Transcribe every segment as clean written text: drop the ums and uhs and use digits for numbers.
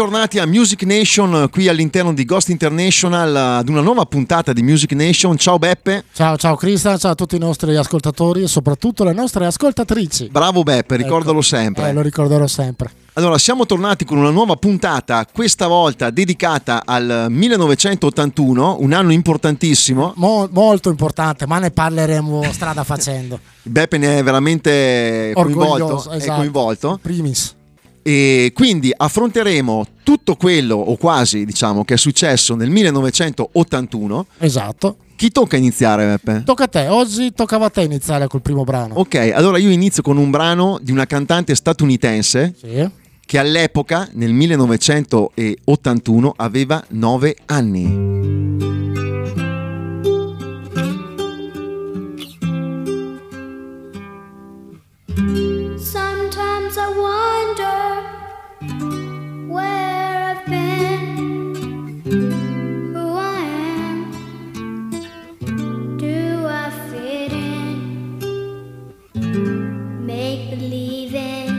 bentornati a Music Nation qui all'interno di Ghost International ad una nuova puntata di Music Nation. Ciao Beppe. Ciao Cristian, ciao a tutti i nostri ascoltatori e soprattutto le nostre ascoltatrici. Bravo Beppe, ricordalo sempre. Lo ricorderò sempre. Allora, siamo tornati con una nuova puntata, questa volta dedicata al 1981, un anno importantissimo. Molto importante, ma ne parleremo strada facendo. Beppe ne è veramente orgoglioso, è coinvolto. Primis. E quindi affronteremo tutto quello, o quasi, diciamo, che è successo nel 1981. Esatto. Chi tocca iniziare, Beppe? Tocca a te, oggi toccava a te iniziare col primo brano. Ok, allora io inizio con un brano di una cantante statunitense che all'epoca, nel 1981, aveva 9 anni. Sometimes I wonder where I've been, who I am, do I fit in, make believing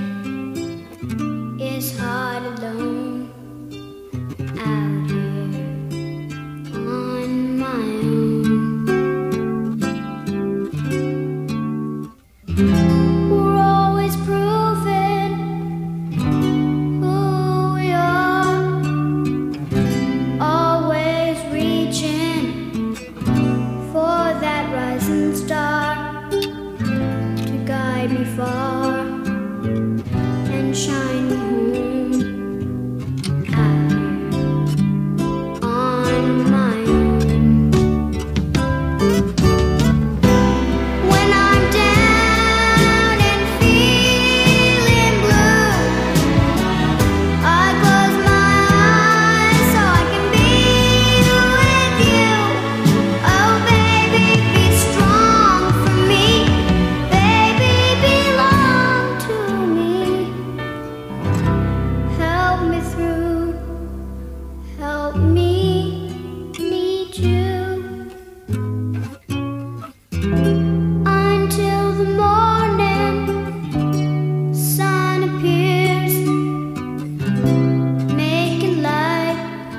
is hard alone, out here on my own. We're always proving who we are, always reaching for that rising star to guide me far and shine me home out here on my own. When I'm down and feeling blue, I close my eyes so I can be with you. Oh baby, be strong for me, baby, belong to me. Help me through, help me need you. Until the morning sun appears, making light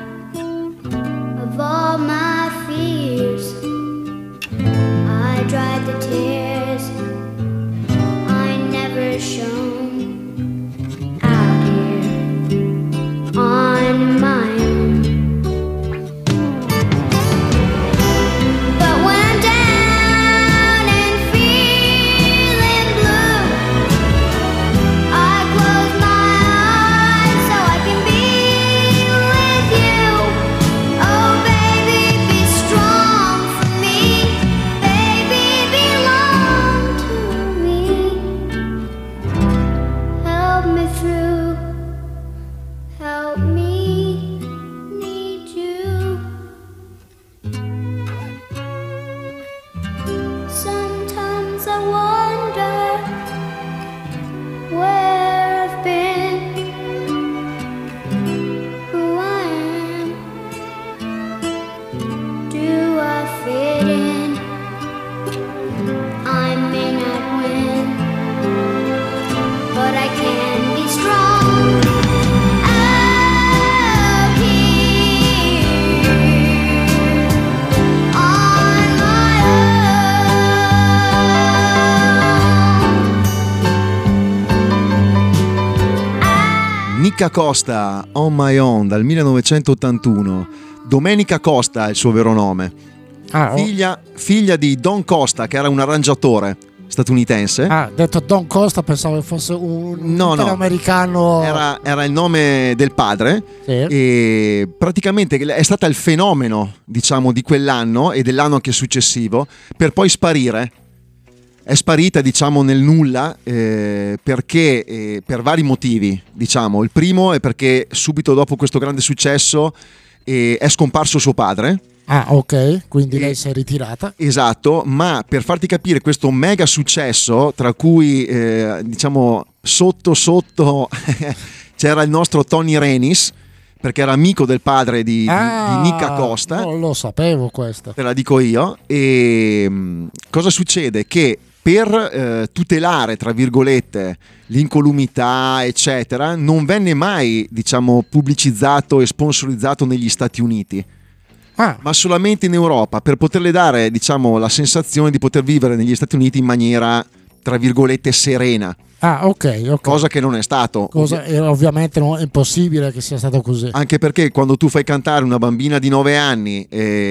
of all my fears. I dried the tears I never shown out here on my own. But when I'm down and feeling blue, I close my eyes so I can be with you. Oh baby, be strong for me, baby, belong to me. Help me through, help me need you. Sometimes I wonder where I've been, who I am, do I fit in? I may not win, but I can be strong out here on my own. Nicca Costa, On My Own, dal 1981. Domenica Costa è il suo vero nome. Figlia di Don Costa, che era un arrangiatore statunitense. Detto Don Costa pensavo che fosse un americano. Era il nome del padre. Sì. E praticamente è stata il fenomeno, diciamo, di quell'anno e dell'anno anche successivo, per poi sparire. È sparita, diciamo, nel nulla perché per vari motivi, diciamo. Il primo è perché subito dopo questo grande successo è scomparso suo padre. Ok, quindi lei si è ritirata. Esatto, ma per farti capire questo mega successo, tra cui diciamo sotto c'era il nostro Tony Renis, perché era amico del padre di Nicca Costa. Non lo sapevo questo. Te la dico io. E cosa succede? Che per tutelare, tra virgolette, l'incolumità, eccetera, non venne mai, diciamo, pubblicizzato e sponsorizzato negli Stati Uniti, ma solamente in Europa, per poterle dare, diciamo, la sensazione di poter vivere negli Stati Uniti in maniera, tra virgolette, serena. Ok. Cosa che non è stato. Ovviamente è impossibile che sia stato così. Anche perché quando tu fai cantare una bambina di 9 anni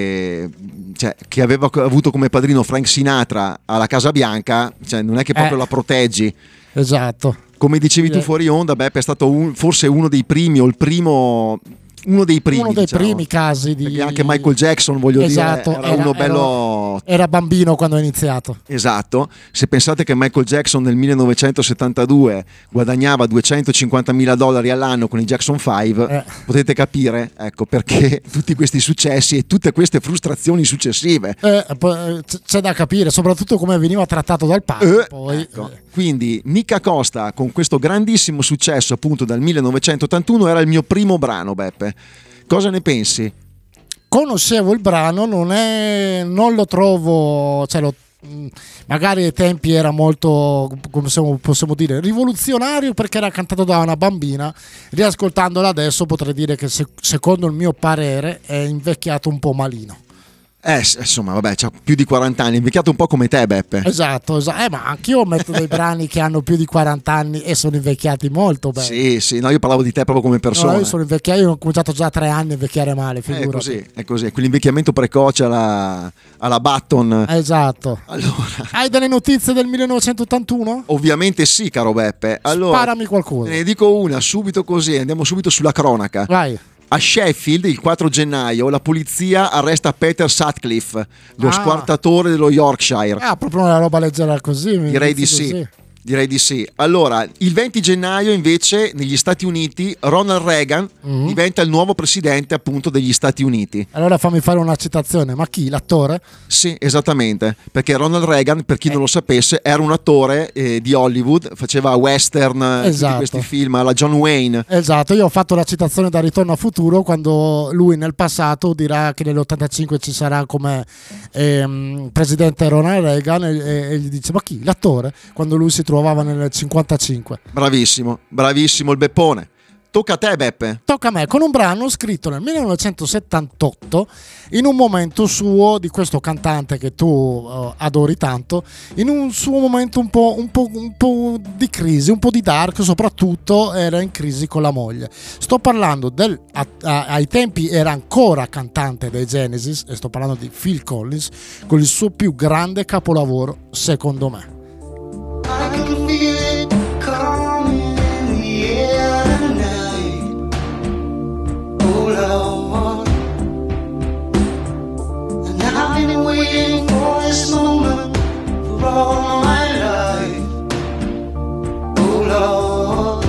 cioè, che aveva avuto come padrino Frank Sinatra alla Casa Bianca, cioè, non è che proprio la proteggi. Esatto. Come dicevi tu fuori onda, Beppe è stato forse uno dei primi o il primo... Uno dei primi casi di... Perché anche Michael Jackson, voglio dire, era uno bello... Era bambino quando ha iniziato. Esatto. Se pensate che Michael Jackson nel 1972 guadagnava $250.000 all'anno con i Jackson 5, potete capire, ecco, perché tutti questi successi e tutte queste frustrazioni successive. C'è da capire, soprattutto come veniva trattato dal padre. Ecco. Quindi Nick Acosta, con questo grandissimo successo appunto dal 1981, era il mio primo brano, Beppe. Cosa ne pensi? Conoscevo il brano, non lo trovo, cioè magari ai tempi era molto, come possiamo dire, rivoluzionario, perché era cantato da una bambina. Riascoltandolo adesso potrei dire che secondo il mio parere è invecchiato un po' malino. Insomma, vabbè, c'ha più di 40 anni, è invecchiato un po' come te, Beppe. Esatto. Ma anch'io metto dei brani che hanno più di 40 anni e sono invecchiati molto bene. Sì, no, io parlavo di te proprio come persona. No, io sono invecchiato, io ho cominciato già a 3 anni a invecchiare male, figurati. È così, quell'invecchiamento precoce alla Button. Esatto. Allora, hai delle notizie del 1981? Ovviamente sì, caro Beppe. Allora, sparami qualcuno. Ne dico una subito, così andiamo subito sulla cronaca. Vai. A Sheffield, il 4 gennaio, la polizia arresta Peter Sutcliffe, lo squartatore dello Yorkshire. Proprio una roba leggera così. Direi di sì. Direi di sì. Allora, il 20 gennaio invece negli Stati Uniti Ronald Reagan diventa il nuovo presidente appunto degli Stati Uniti. Allora fammi fare una citazione, ma chi? L'attore? Sì, esattamente, perché Ronald Reagan, per chi non lo sapesse, era un attore di Hollywood, faceva western, tutti questi film alla John Wayne. Esatto, io ho fatto la citazione da Ritorno a Futuro, quando lui nel passato dirà che nell'85 ci sarà come presidente Ronald Reagan e gli dice: ma chi? L'attore? Quando lui si trovava nel 55. Bravissimo il Beppone. Tocca a te, Beppe. Tocca a me, con un brano scritto nel 1978, in un momento suo, di questo cantante che tu adori tanto, in un suo momento un po' di crisi, un po' di dark, soprattutto era in crisi con la moglie. Sto parlando ai tempi era ancora cantante dei Genesis, e sto parlando di Phil Collins, con il suo più grande capolavoro, secondo me. I can feel it coming in the air tonight. Oh Lord, and I've been waiting for this moment for all my life. Oh Lord,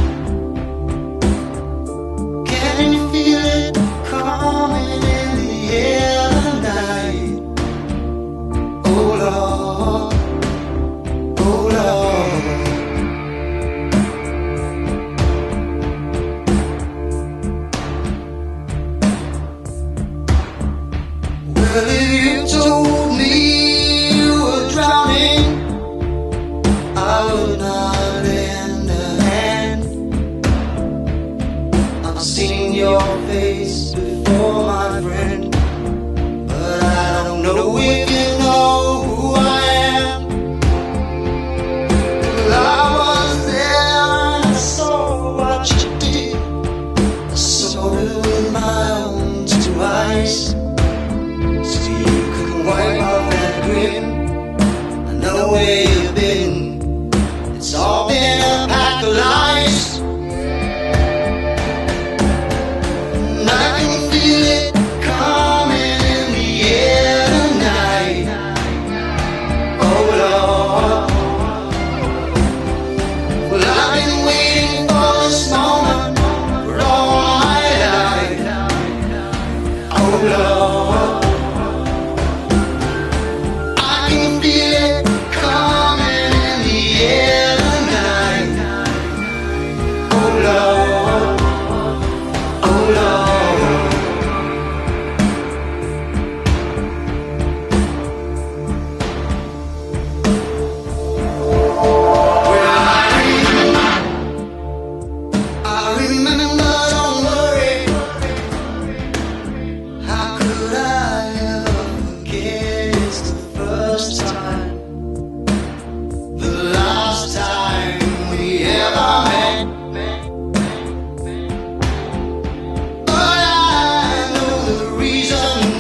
can you feel it coming in the air tonight? Oh Lord. Oh Lord, well, if you told me you were drowning, I would not lend a hand. I've seen your face before, my friend, but I don't know if you know who I am. I was there and I saw what you did. I saw it with my own two eyes. So you could wipe off that grin. I know where you've been. It's all been a pack of lies. And I can feel it coming in the air tonight. Oh Lord, well, I've been waiting for this moment for all my life. Oh Lord, I can feel it coming in the air tonight. Oh Lord, oh Lord.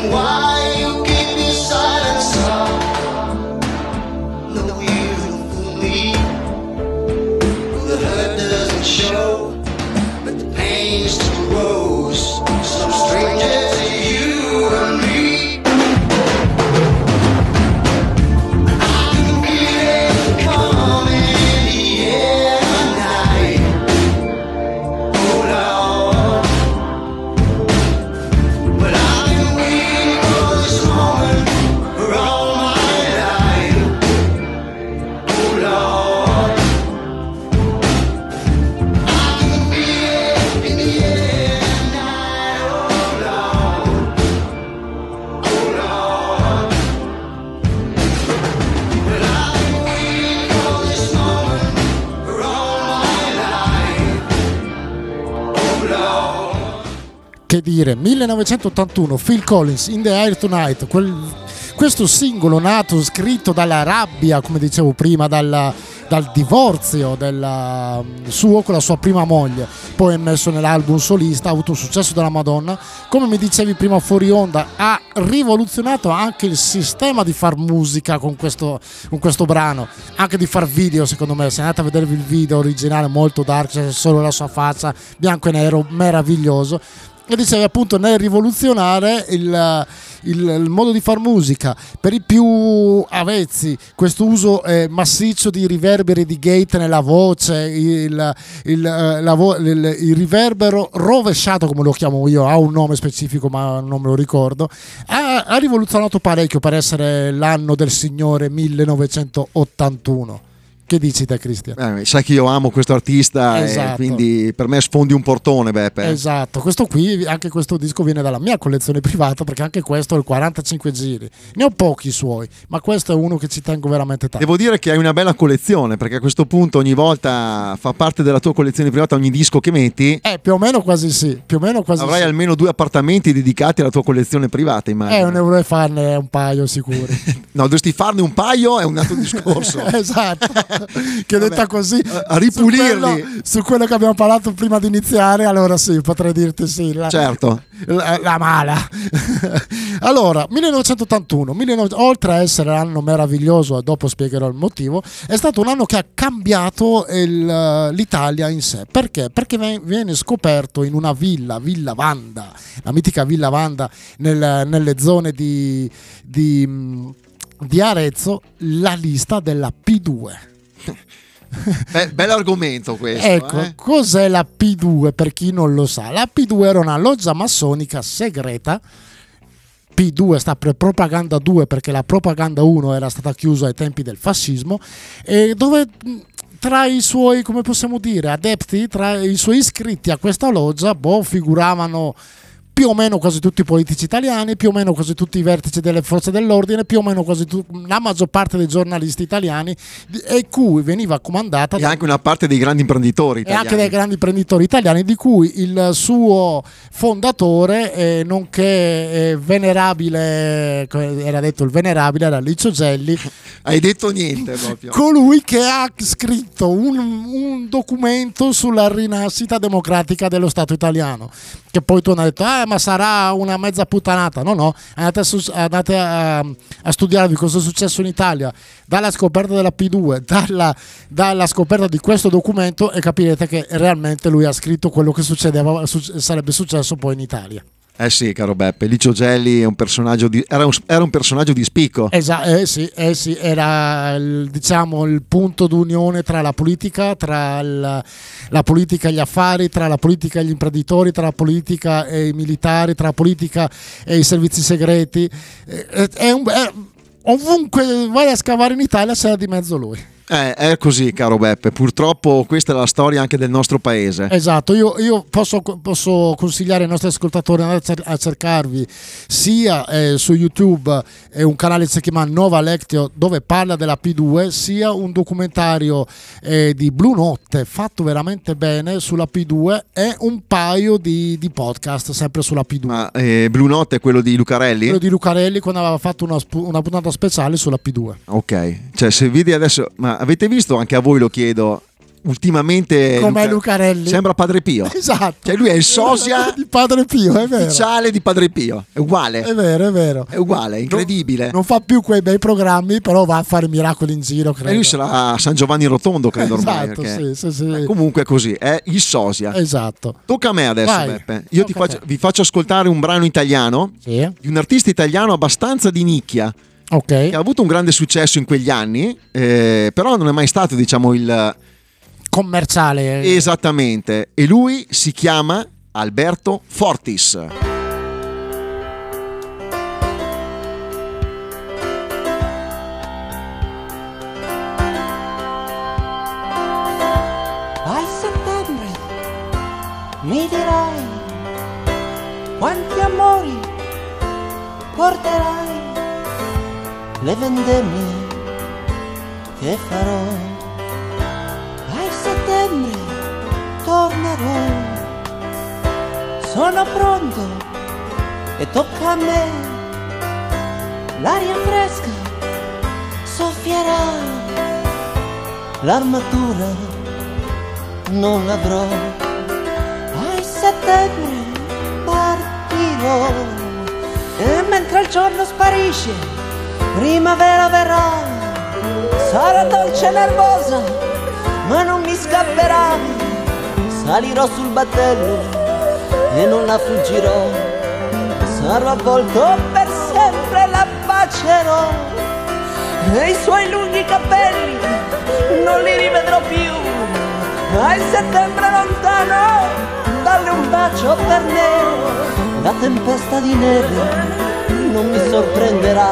asking why you keep your silence up. No, you fool me. The hurt doesn't show, but the pain still grows. Some stranger to you and me. I can feel it coming in the air tonight. Oh Lord, but I've been waiting for this moment for all my life. Oh Lord, I can feel it in the air tonight. Oh Lord, oh Lord, but I've been waiting for this moment for all my life. Oh Lord. Che dire, 1981, Phil Collins, In the Air Tonight, questo singolo nato, scritto dalla rabbia, come dicevo prima, dal divorzio suo con la sua prima moglie, poi è messo nell'album solista, ha avuto un successo della Madonna, come mi dicevi prima fuori onda, ha rivoluzionato anche il sistema di far musica con questo brano, anche di far video. Secondo me, se andate a vedervi il video originale, molto dark, c'è solo la sua faccia, bianco e nero, meraviglioso. E dicevi appunto nel rivoluzionare il modo di far musica per i più avvezzi, questo uso massiccio di riverberi di gate nella voce, il riverbero rovesciato, come lo chiamo io, ha un nome specifico ma non me lo ricordo, ha rivoluzionato parecchio per essere l'anno del Signore 1981. Che dici te, Cristian? Sai che io amo questo artista, Esatto. e quindi per me sfondi un portone, Beppe. Esatto, questo qui, anche questo disco viene dalla mia collezione privata, perché anche questo è il 45 giri. Ne ho pochi suoi, ma questo è uno che ci tengo veramente tanto. Devo dire che hai una bella collezione, perché a questo punto ogni volta fa parte della tua collezione privata ogni disco che metti. Più o meno quasi sì, Avrai sì. almeno 2 appartamenti dedicati alla tua collezione privata, immagino. Ne vorrei farne un paio sicuri. No, dovresti farne un paio, è un altro discorso. Esatto, che detta così, a ripulirli. su quello che abbiamo parlato prima di iniziare, allora sì, potrei dirti sì. Certo. La mala. Allora, 1981, oltre a essere un anno meraviglioso, e dopo spiegherò il motivo, è stato un anno che ha cambiato l'Italia in sé. Perché? Perché viene scoperto in una Villa Vanda, la mitica Villa Vanda nelle zone di Arezzo, la lista della P2. Bell'argomento questo. Ecco, cos'è la P2 per chi non lo sa? La P2 era una loggia massonica segreta. P2 sta per propaganda 2 perché la propaganda 1 era stata chiusa ai tempi del fascismo, e dove tra i suoi, come possiamo dire, adepti, tra i suoi iscritti a questa loggia, figuravano più o meno quasi tutti i politici italiani, più o meno quasi tutti i vertici delle forze dell'ordine, più o meno quasi la maggior parte dei giornalisti italiani, e cui veniva comandata E anche una parte dei grandi imprenditori e italiani. anche dai grandi imprenditori italiani, di cui il suo fondatore, nonché venerabile, era detto il venerabile, era Licio Gelli. Hai detto niente proprio. Colui che ha scritto un documento sulla rinascita democratica dello Stato italiano, che poi tu hai detto ma sarà una mezza puttanata. No, andate a studiarvi cosa è successo in Italia dalla scoperta della P2, dalla scoperta di questo documento, e capirete che realmente lui ha scritto quello che sarebbe successo poi in Italia. Eh sì, caro Beppe, Licio Gelli è un personaggio era un personaggio di spicco. Sì, era il punto d'unione tra la politica, la politica e gli affari, tra la politica e gli imprenditori, tra la politica e i militari, tra la politica e i servizi segreti. Ovunque vai a scavare in Italia c'era di mezzo lui. È così, caro Beppe, purtroppo questa è la storia anche del nostro paese. Esatto, io posso consigliare ai nostri ascoltatori di andare a cercarvi sia su YouTube un canale che si chiama Nova Lectio, dove parla della P2, sia un documentario di Blu Notte fatto veramente bene sulla P2, e un paio di podcast sempre sulla P2. Ma Blu Notte è quello di Lucarelli? Quello di Lucarelli, quando aveva fatto una puntata speciale sulla P2. Ok, cioè se vedi adesso, ma avete visto, anche a voi lo chiedo, ultimamente Come Lucarelli. sembra Padre Pio. Esatto. Cioè lui è il sosia di Padre Pio, è vero. ufficiale di Padre Pio. È uguale. È vero, è vero. È uguale, è incredibile. Non fa più quei bei programmi, però va a fare miracoli in giro, credo. E lui sarà a San Giovanni Rotondo, credo ormai. Esatto, perché- sì. Comunque è così, è il sosia. Esatto. Tocca a me adesso, Vai. Beppe. Io Tocca a te. vi faccio ascoltare un brano italiano Sì. di un artista italiano abbastanza di nicchia, Ok. che ha avuto un grande successo in quegli anni, però non è mai stato, diciamo, il... Commerciale. Esattamente. E lui si chiama Alberto Fortis. A settembre mi dirai quanti amori porterai, le vendemmie che farò. A settembre tornerò, sono pronto e tocca a me, l'aria fresca soffierà, l'armatura non l'avrò. A settembre partirò e mentre il giorno sparisce primavera verrà, sarà dolce e nervosa ma non mi scapperà, salirò sul battello e non la fuggirò, sarò avvolto per sempre, la bacerò e i suoi lunghi capelli non li rivedrò più. A settembre lontano, dalle un bacio per me, la tempesta di neve non mi sorprenderà.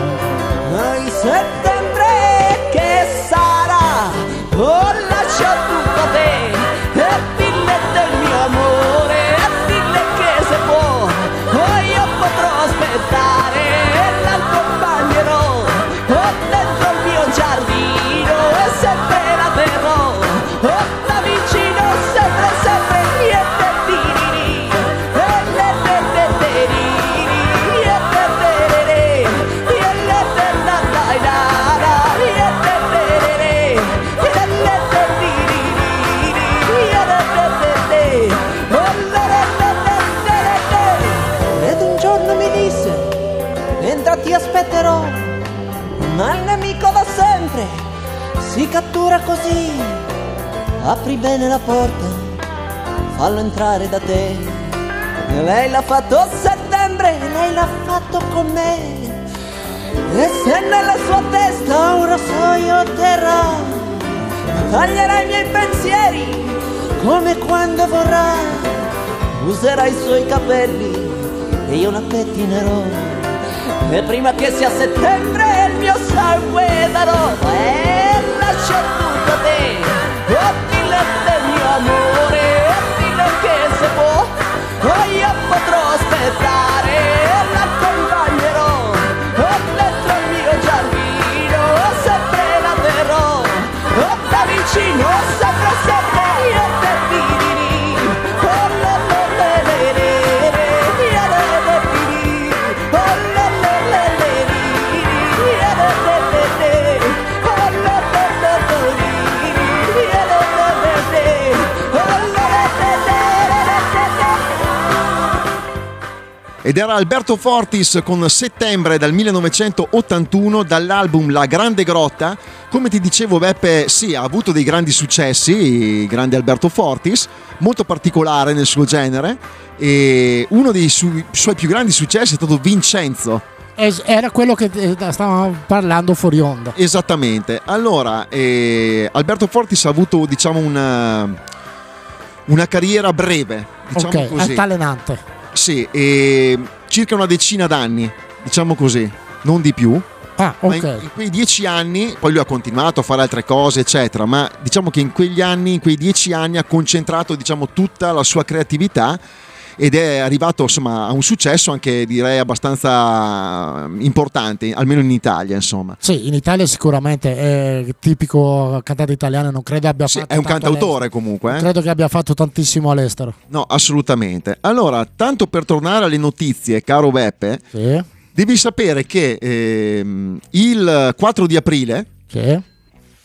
A settembre che sarà, oh lascia tutto a te, e dille del mio amore, e dille che se può, oh io potrò aspettare e l'accompagnerò, oh dentro il mio giardino e sempre la terrò, oh da vicino sempre sempre niente diriri, e le te te diriri, e te te re, e le te da dai da da, e te te re, e le te diriri, e le te te te, oh le te te te. Ed un giorno mi disse, entra ti aspetterò, ma il nemico da sempre si cattura così, apri bene la porta, fallo entrare da te. E lei l'ha fatto a settembre, lei l'ha fatto con me, e se nella sua testa un rasoio terrà, taglierà i miei pensieri come quando vorrà, userà i suoi capelli e io la pettinerò, e prima che sia settembre il mio sangue darò, e lascio tutto a te, oh dille del mio amore, e dille che se può, oh io potrò aspettare e l'accompagnerò, oh dentro il mio giardino sempre la terrò, oh da vicino sempre sempre io te dirì, oh le le le le le le, io le le dirì, oh le le le le ri, io le le le le, oh le le le le ri, io le le le le, oh le le le le. Ed era Alberto Fortis con Settembre dal 1981 dall'album La Grande Grotta. Come ti dicevo, Beppe, sì, ha avuto dei grandi successi, il grande Alberto Fortis, molto particolare nel suo genere, e uno dei suoi più grandi successi è stato Vincenzo. Era quello che stavamo parlando fuori onda. Esattamente. Allora, Alberto Fortis ha avuto, diciamo, una carriera breve, diciamo Ok, così. altalenante. Sì, circa una decina d'anni, diciamo così, non di più. Ah, Ma ok. in quei 10 anni, poi lui ha continuato a fare altre cose, eccetera, ma diciamo che in quegli anni, in quei 10 anni, ha concentrato, diciamo, tutta la sua creatività ed è arrivato, insomma, a un successo anche, direi, abbastanza importante, almeno in Italia, insomma. Sì, in Italia sicuramente è tipico cantante italiano, non credo abbia Sì, fatto è un tanto cantautore all'estero. comunque, Non credo che abbia fatto tantissimo all'estero. No, assolutamente. Allora, tanto per tornare alle notizie, caro Beppe, Sì, devi sapere che il 4 di aprile sì.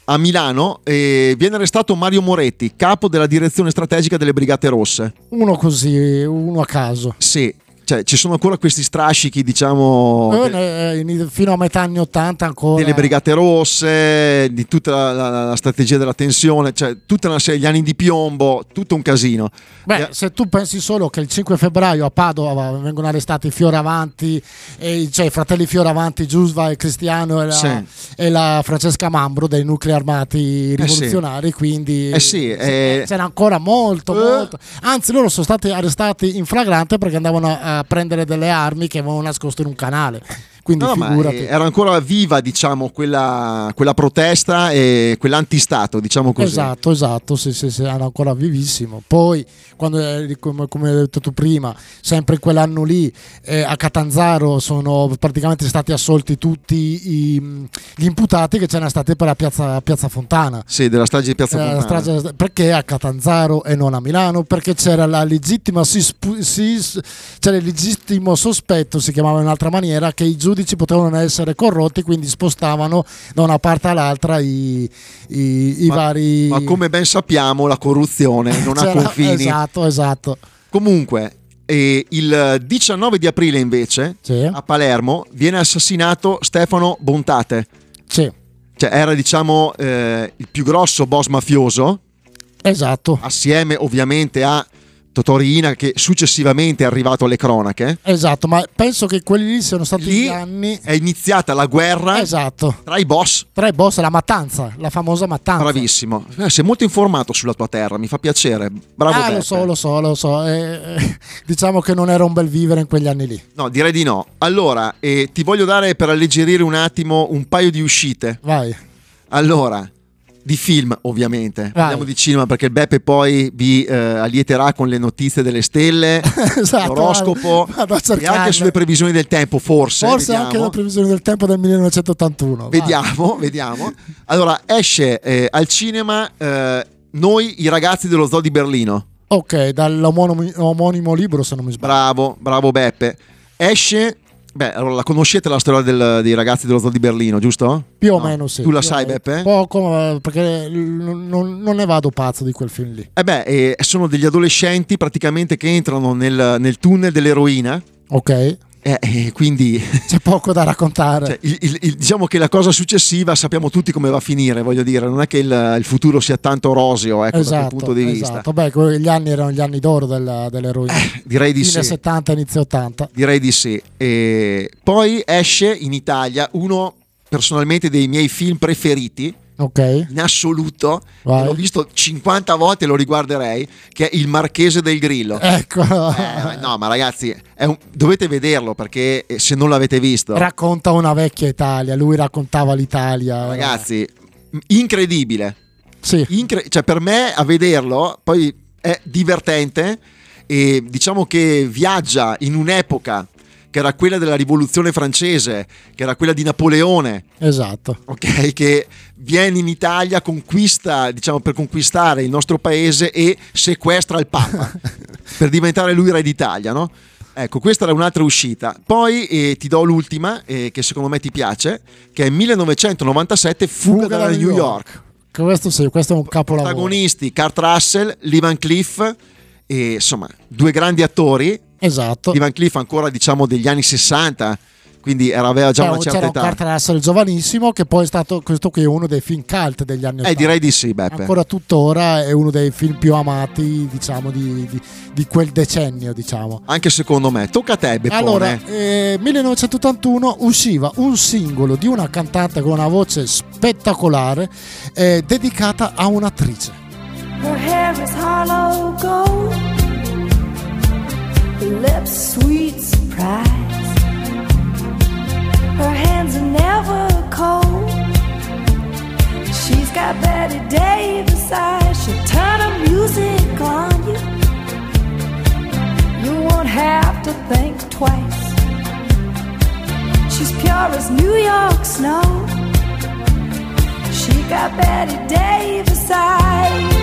a Milano viene arrestato Mario Moretti, capo della direzione strategica delle Brigate Rosse. Uno così, uno a caso. Sì, cioè ci sono ancora questi strascichi, diciamo, Fino a metà anni 80 ancora. delle Brigate Rosse, di tutta la strategia della tensione, cioè tutta una serie, gli anni di piombo, tutto un casino. Beh, se tu pensi solo che il 5 febbraio a Padova vengono arrestati i Fioravanti, cioè i fratelli Fioravanti, Giusva e Cristiano e la Francesca Mambro dei nuclei armati rivoluzionari, quindi c'era ancora molto. Anzi, loro sono stati arrestati in flagrante perché andavano a prendere delle armi che avevano nascosto in un canale. Quindi figurati. Era ancora viva, diciamo, quella protesta e quell'antistato, diciamo così. Esatto, sì, era ancora vivissimo. Poi, quando, come hai detto tu prima, sempre in quell'anno lì, a Catanzaro sono praticamente stati assolti tutti gli imputati che c'erano stati per la piazza Fontana. Sì, della strage di Piazza Fontana. Perché a Catanzaro e non a Milano? Perché c'era il legittimo sospetto, si chiamava in un'altra maniera, che i giudici potevano essere corrotti, quindi spostavano da una parte all'altra i vari. Ma come ben sappiamo, la corruzione non ha confini. Esatto. Comunque, il 19 di aprile invece, a Palermo, viene assassinato Stefano Bontate. Sì. Cioè, era, diciamo, il più grosso boss mafioso. Esatto. Assieme ovviamente a Totò Riina, che successivamente è arrivato alle cronache. Esatto, ma penso che quelli lì siano stati gli anni. È iniziata la guerra tra i boss, la mattanza, la famosa mattanza. Bravissimo, sei molto informato sulla tua terra, mi fa piacere. Bravo Beppe. Lo so. Diciamo che non era un bel vivere in quegli anni lì. No, direi di no. Allora, ti voglio dare, per alleggerire un attimo, un paio di uscite. Vai. Allora, di film, ovviamente. Parliamo di cinema, perché il Beppe poi vi allieterà con le notizie delle stelle, l'oroscopo e anche sulle previsioni del tempo, forse anche le previsioni del tempo del 1981. Vediamo. Allora, esce al cinema Noi i ragazzi dello zoo di Berlino. Ok, dall'omonimo libro, se non mi sbaglio. Bravo Beppe. Esce. Beh, allora la conoscete la storia dei ragazzi dello zoo di Berlino, giusto? Più o meno sì. Tu la sai, Beppe? Poco, perché non ne vado pazzo di quel film lì. Sono degli adolescenti praticamente che entrano nel tunnel dell'eroina. Ok. Quindi c'è poco da raccontare. Diciamo che la cosa successiva sappiamo tutti come va a finire, voglio dire, non è che il futuro sia tanto roseo, da quel punto di vista. Beh, gli anni erano gli anni d'oro dell'eroina. Direi di fine sì. 70, inizio 80. Direi di sì. E poi esce in Italia uno personalmente dei miei film preferiti. Ok. In assoluto, l'ho visto 50 volte e lo riguarderei, che è Il Marchese del Grillo. Ecco. No, ma ragazzi, dovete vederlo, perché se non l'avete visto. Racconta una vecchia Italia, lui raccontava l'Italia. Ragazzi, incredibile. Sì. Cioè, per me a vederlo poi è divertente, e diciamo che viaggia in un'epoca che era quella della rivoluzione francese, che era quella di Napoleone. Esatto. Ok, che viene in Italia, conquista, diciamo, per conquistare il nostro paese e sequestra il Papa per diventare lui re d'Italia, no? Ecco, questa era un'altra uscita. Poi ti do l'ultima, che secondo me ti piace, che è 1997, Fuga da New York. Questo è un capolavoro. Protagonisti Kurt Russell, Lee Van Cleef, e insomma due grandi attori. Esatto. Lee Van Cleef ancora, diciamo, degli anni 60, quindi aveva già una certa età. C'era un Kurt Russell giovanissimo, che poi è stato, questo qui è uno dei film cult degli anni 80. Direi di sì, Beppe. Ancora tuttora è uno dei film più amati, diciamo, di quel decennio, diciamo. Anche secondo me. Tocca a te, Beppone. Allora, 1981 usciva un singolo di una cantante con una voce spettacolare, dedicata a un'attrice. Her hair is hollow gold, her lips sweet surprise, her hands are never cold, she's got Betty Davis eyes, she'll turn her music on you, you won't have to think twice, she's pure as New York snow, she got Betty Davis eyes.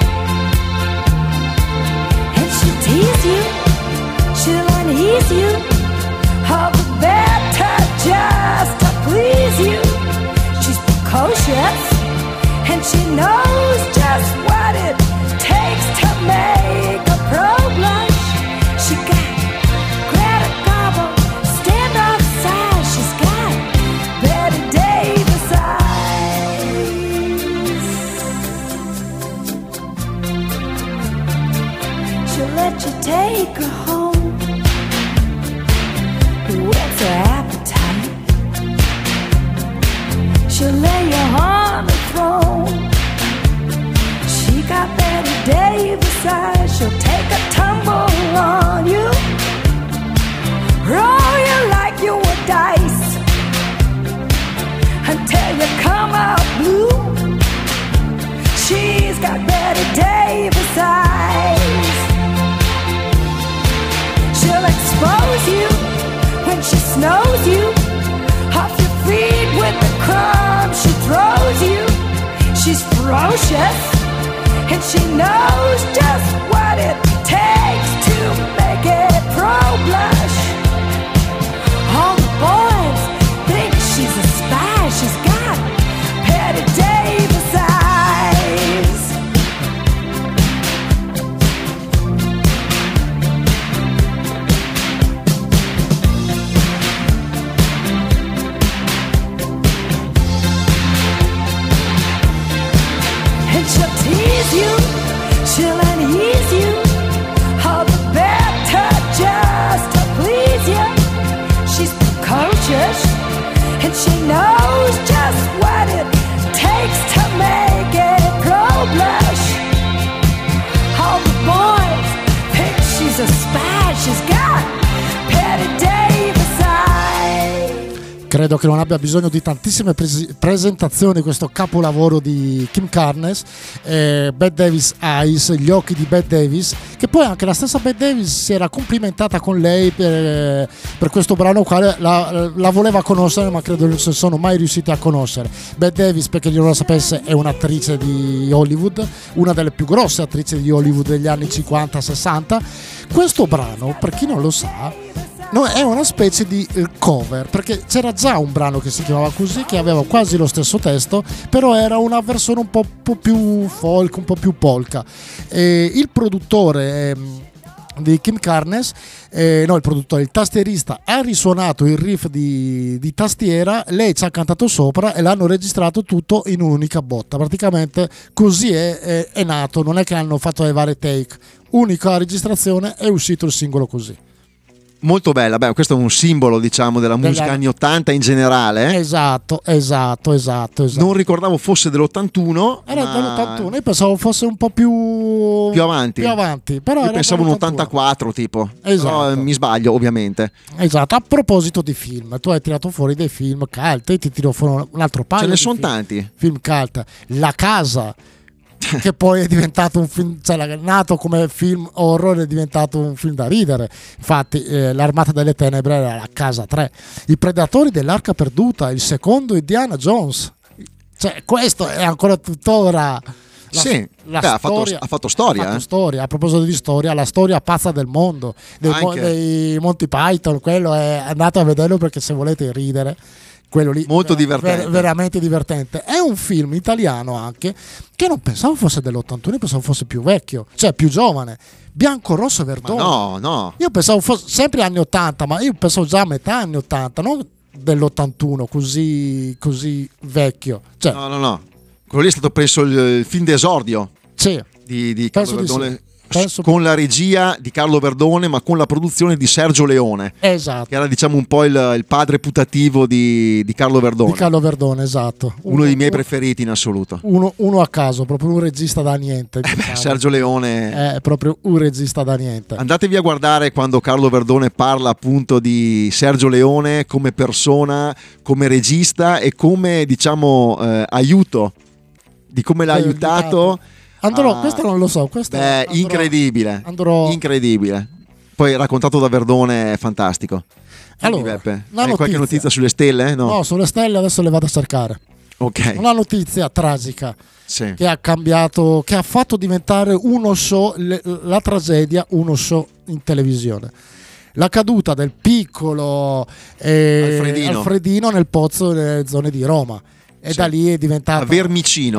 She'll tease you, she'll unease you, all the better just to please you. She's precocious She knows just what it takes to make a pro blush. She got Greta Garbo, standoff size. She's got Betty Davis eyes. She'll let you take her home. Whet's her appetite? She'll lay you on the throne. She got Betty Davis eyes. She'll take a tumble on you, roll you like you were dice, until you come out blue. She's got Betty Davis eyes. She'll expose you when she snows you off your feet with the crumbs she throws you. She's ferocious and she knows just what it takes to make it pro blush. All the boys think she's a spy. She's got Betty Davis eyes. And she'll tease you, she'll unease you, all the better just to please you. She's precocious, and she knows just what it takes to make it pro blush. All the boys think she's a spy. She's got Betty Davis eyes. Credo che non abbia bisogno di tantissime presentazioni questo capolavoro di Kim Carnes, Bette Davis Eyes, gli occhi di Bette Davis, che poi anche la stessa Bette Davis si era complimentata con lei per questo brano quale la voleva conoscere, ma credo non si sono mai riusciti a conoscere. Bette Davis, per chi non lo sapesse, è un'attrice di Hollywood, una delle più grosse attrici di Hollywood degli anni 50-60. Questo brano, per chi non lo sa, no, è una specie di cover, perché c'era già un brano che si chiamava così, che aveva quasi lo stesso testo, però era una versione un po' più folk, un po' più polka. Il produttore di Kim Carnes, il tastierista ha risuonato il riff di tastiera, lei ci ha cantato sopra e l'hanno registrato tutto in un'unica botta. Praticamente così è nato, non è che hanno fatto le varie take, unica registrazione, è uscito il singolo così. Molto bella, beh, questo è un simbolo, diciamo, della musica anni 80 in generale. Esatto. Non ricordavo fosse dell'81. Era dell'81, io pensavo fosse un po' più avanti, però io era pensavo un 84 tipo. Esatto. Però mi sbaglio, ovviamente. Esatto. A proposito di film, tu hai tirato fuori dei film cult, e ti tiro fuori un altro paio. Ce ne di sono tanti. Film cult. La Casa, che poi è diventato un film, cioè è nato come film horror, è diventato un film da ridere. Infatti l'Armata delle Tenebre era La Casa 3. I Predatori dell'Arca Perduta, il secondo Indiana Jones, cioè questo è ancora tuttora ha fatto storia. A proposito di storia, la storia pazza del mondo dei Monty Python, quello è, andate a vederlo, perché se volete ridere, quello lì molto divertente, veramente divertente. È un film italiano anche, che non pensavo fosse dell'81, pensavo fosse più vecchio, cioè più giovane. Bianco, Rosso e Verdone. Ma no, io pensavo fosse sempre anni 80, ma io pensavo già a metà anni 80, non dell'81 così vecchio, cioè, no, quello lì è stato preso il film d'esordio, sì, di Carlo Verdone, sì. Con la regia di Carlo Verdone, ma con la produzione di Sergio Leone, esatto, che era, diciamo, un po' il padre putativo di Carlo Verdone. Di Carlo Verdone, esatto. Uno dei miei preferiti in assoluto. Uno a caso, proprio un regista da niente. Diciamo. Sergio Leone è proprio un regista da niente. Andatevi a guardare quando Carlo Verdone parla appunto di Sergio Leone come persona, come regista e come, diciamo, aiuto, di come l'ha aiutato. Andrò, questo non lo so. Incredibile. Incredibile. Poi raccontato da Verdone è fantastico. Allora, hai qualche notizia sulle stelle? No, sulle stelle adesso le vado a cercare. Ok. Una notizia tragica, sì, che ha cambiato, che ha fatto diventare uno show, la tragedia, uno show in televisione. La caduta del piccolo Alfredino nel pozzo nelle zone di Roma. e da lì è diventata a Vermicino.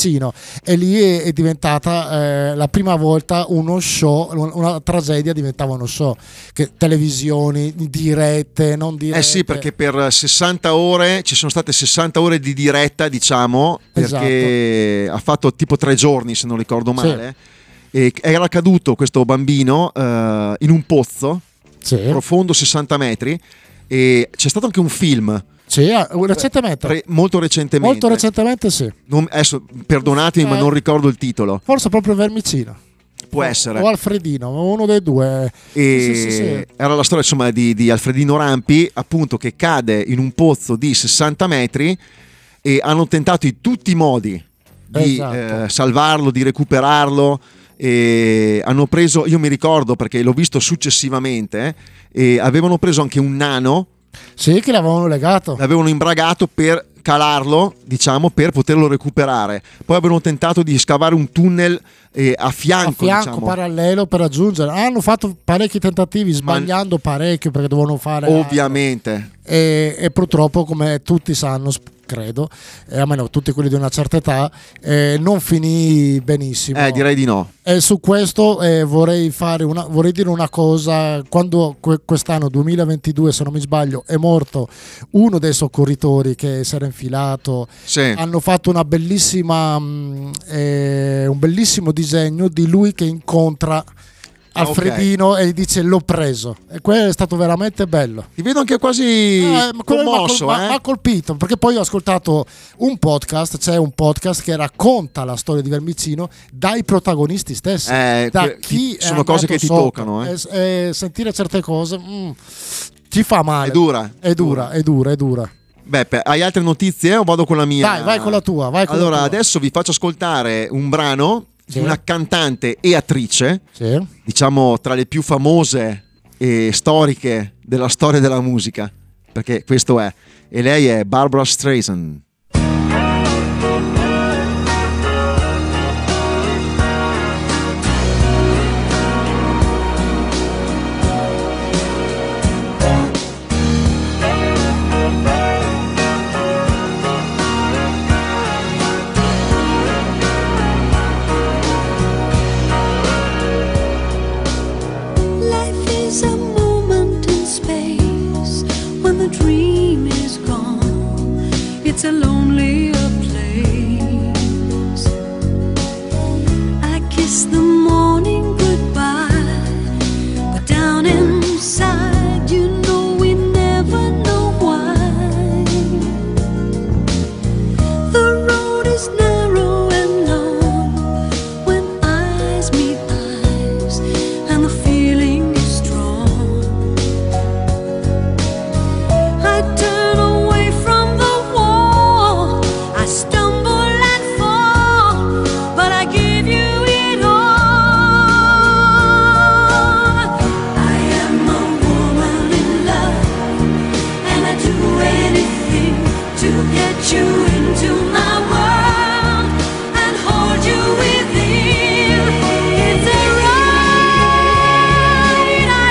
E lì è diventata la prima volta uno show, una tragedia diventava uno show, che televisioni dirette, non dirette. Sì, perché per 60 ore ci sono state 60 ore di diretta, diciamo, perché ha fatto tipo 3 giorni, se non ricordo male. E era caduto questo bambino in un pozzo profondo 60 metri, e c'è stato anche un film. Recentemente. Molto recentemente. Sì. Adesso perdonatemi, ma non ricordo il titolo. Forse proprio Vermicino. Può essere. O Alfredino, uno dei due. Sì. Era la storia, insomma, di Alfredino Rampi, appunto, che cade in un pozzo di 60 metri e hanno tentato in tutti i modi di salvarlo, di recuperarlo. E hanno preso, io mi ricordo perché l'ho visto successivamente, e avevano preso anche un nano. Sì, che l'avevano legato. L'avevano imbragato per calarlo, diciamo, per poterlo recuperare. Poi avevano tentato di scavare un tunnel a fianco, diciamo, parallelo, per raggiungere. Hanno fatto parecchi tentativi, sbagliando parecchio, perché dovevano fare ovviamente. E purtroppo, come tutti sanno, credo, almeno tutti quelli di una certa età, non finì benissimo. Direi di no. E su questo vorrei dire una cosa. Quando quest'anno 2022, se non mi sbaglio, è morto uno dei soccorritori che si era infilato, hanno fatto una bellissima un bellissimo disegno di lui che incontra Alfredino e gli dice l'ho preso, e quello è stato veramente bello. Ti vedo anche quasi commosso. Mi ha colpito, perché poi ho ascoltato un podcast, c'è un podcast che racconta la storia di Vermicino dai protagonisti stessi, da chi sono cose che ti toccano, sentire certe cose ti fa male, è dura. Beppe, hai altre notizie o vado con la mia? Dai, vai con la tua. Allora, adesso vi faccio ascoltare un brano di una cantante e attrice, diciamo tra le più famose e storiche della storia della musica, perché questo è, e lei è Barbra Streisand. It's a lonelier place. I kiss the morning goodbye, but down inside, you know we never know why. The road is narrow and long when eyes meet eyes, and the feeling is strong. I turn away from the I stumble and fall, but I give you it all. I am a woman in love, and I do anything to get you into my world and hold you within. It's a right I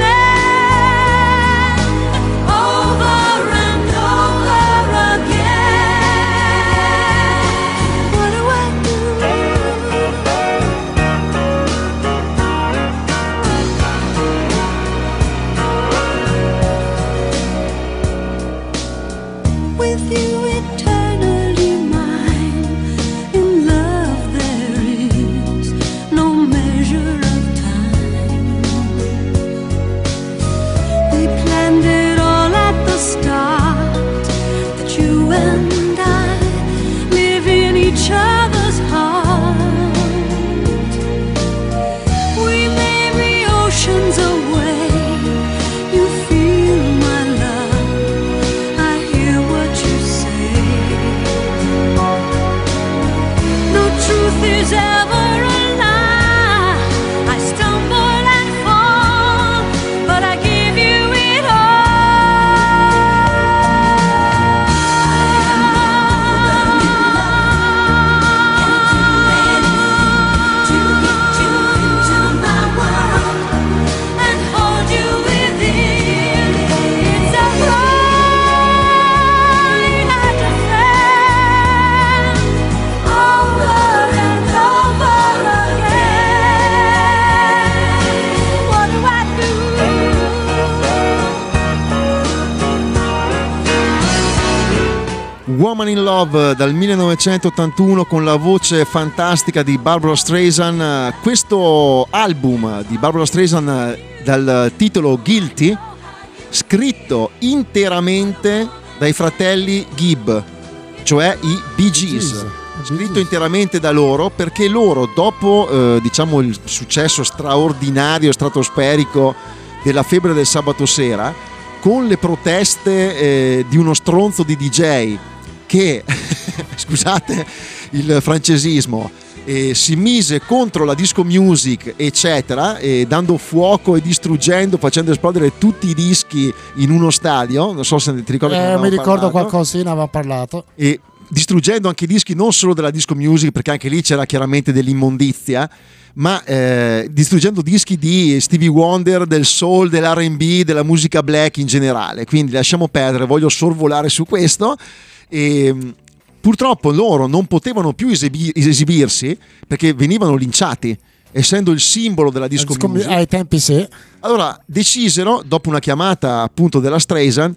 defend over and over again. What do I do? With you eternally mine, in love there is no measure of time. We planned it all at the start, that you and I live in each other's heart. We may be oceans away, you feel my love, I hear what you say. Woman in Love dal 1981 con la voce fantastica di Barbra Streisand. Questo album di Barbra Streisand dal titolo Guilty, scritto interamente dai fratelli Gibb, cioè i Bee Gees. Scritto interamente da loro, perché loro dopo diciamo il successo straordinario e stratosferico della febbre del sabato sera, con le proteste di uno stronzo di DJ che scusate il francesismo, si mise contro la disco music eccetera, dando fuoco e distruggendo, facendo esplodere tutti i dischi in uno stadio. Non so se ti ricordi che mi ricordo parlato. qualcosina, avevamo parlato. E distruggendo anche i dischi non solo della disco music, perché anche lì c'era chiaramente dell'immondizia, ma distruggendo dischi di Stevie Wonder, del soul, dell'R&B, della musica black in generale. Quindi lasciamo perdere, voglio sorvolare su questo. E purtroppo loro non potevano più esibirsi perché venivano linciati, essendo il simbolo della disco music. Ai tempi sì. Allora decisero, dopo una chiamata appunto della Streisand,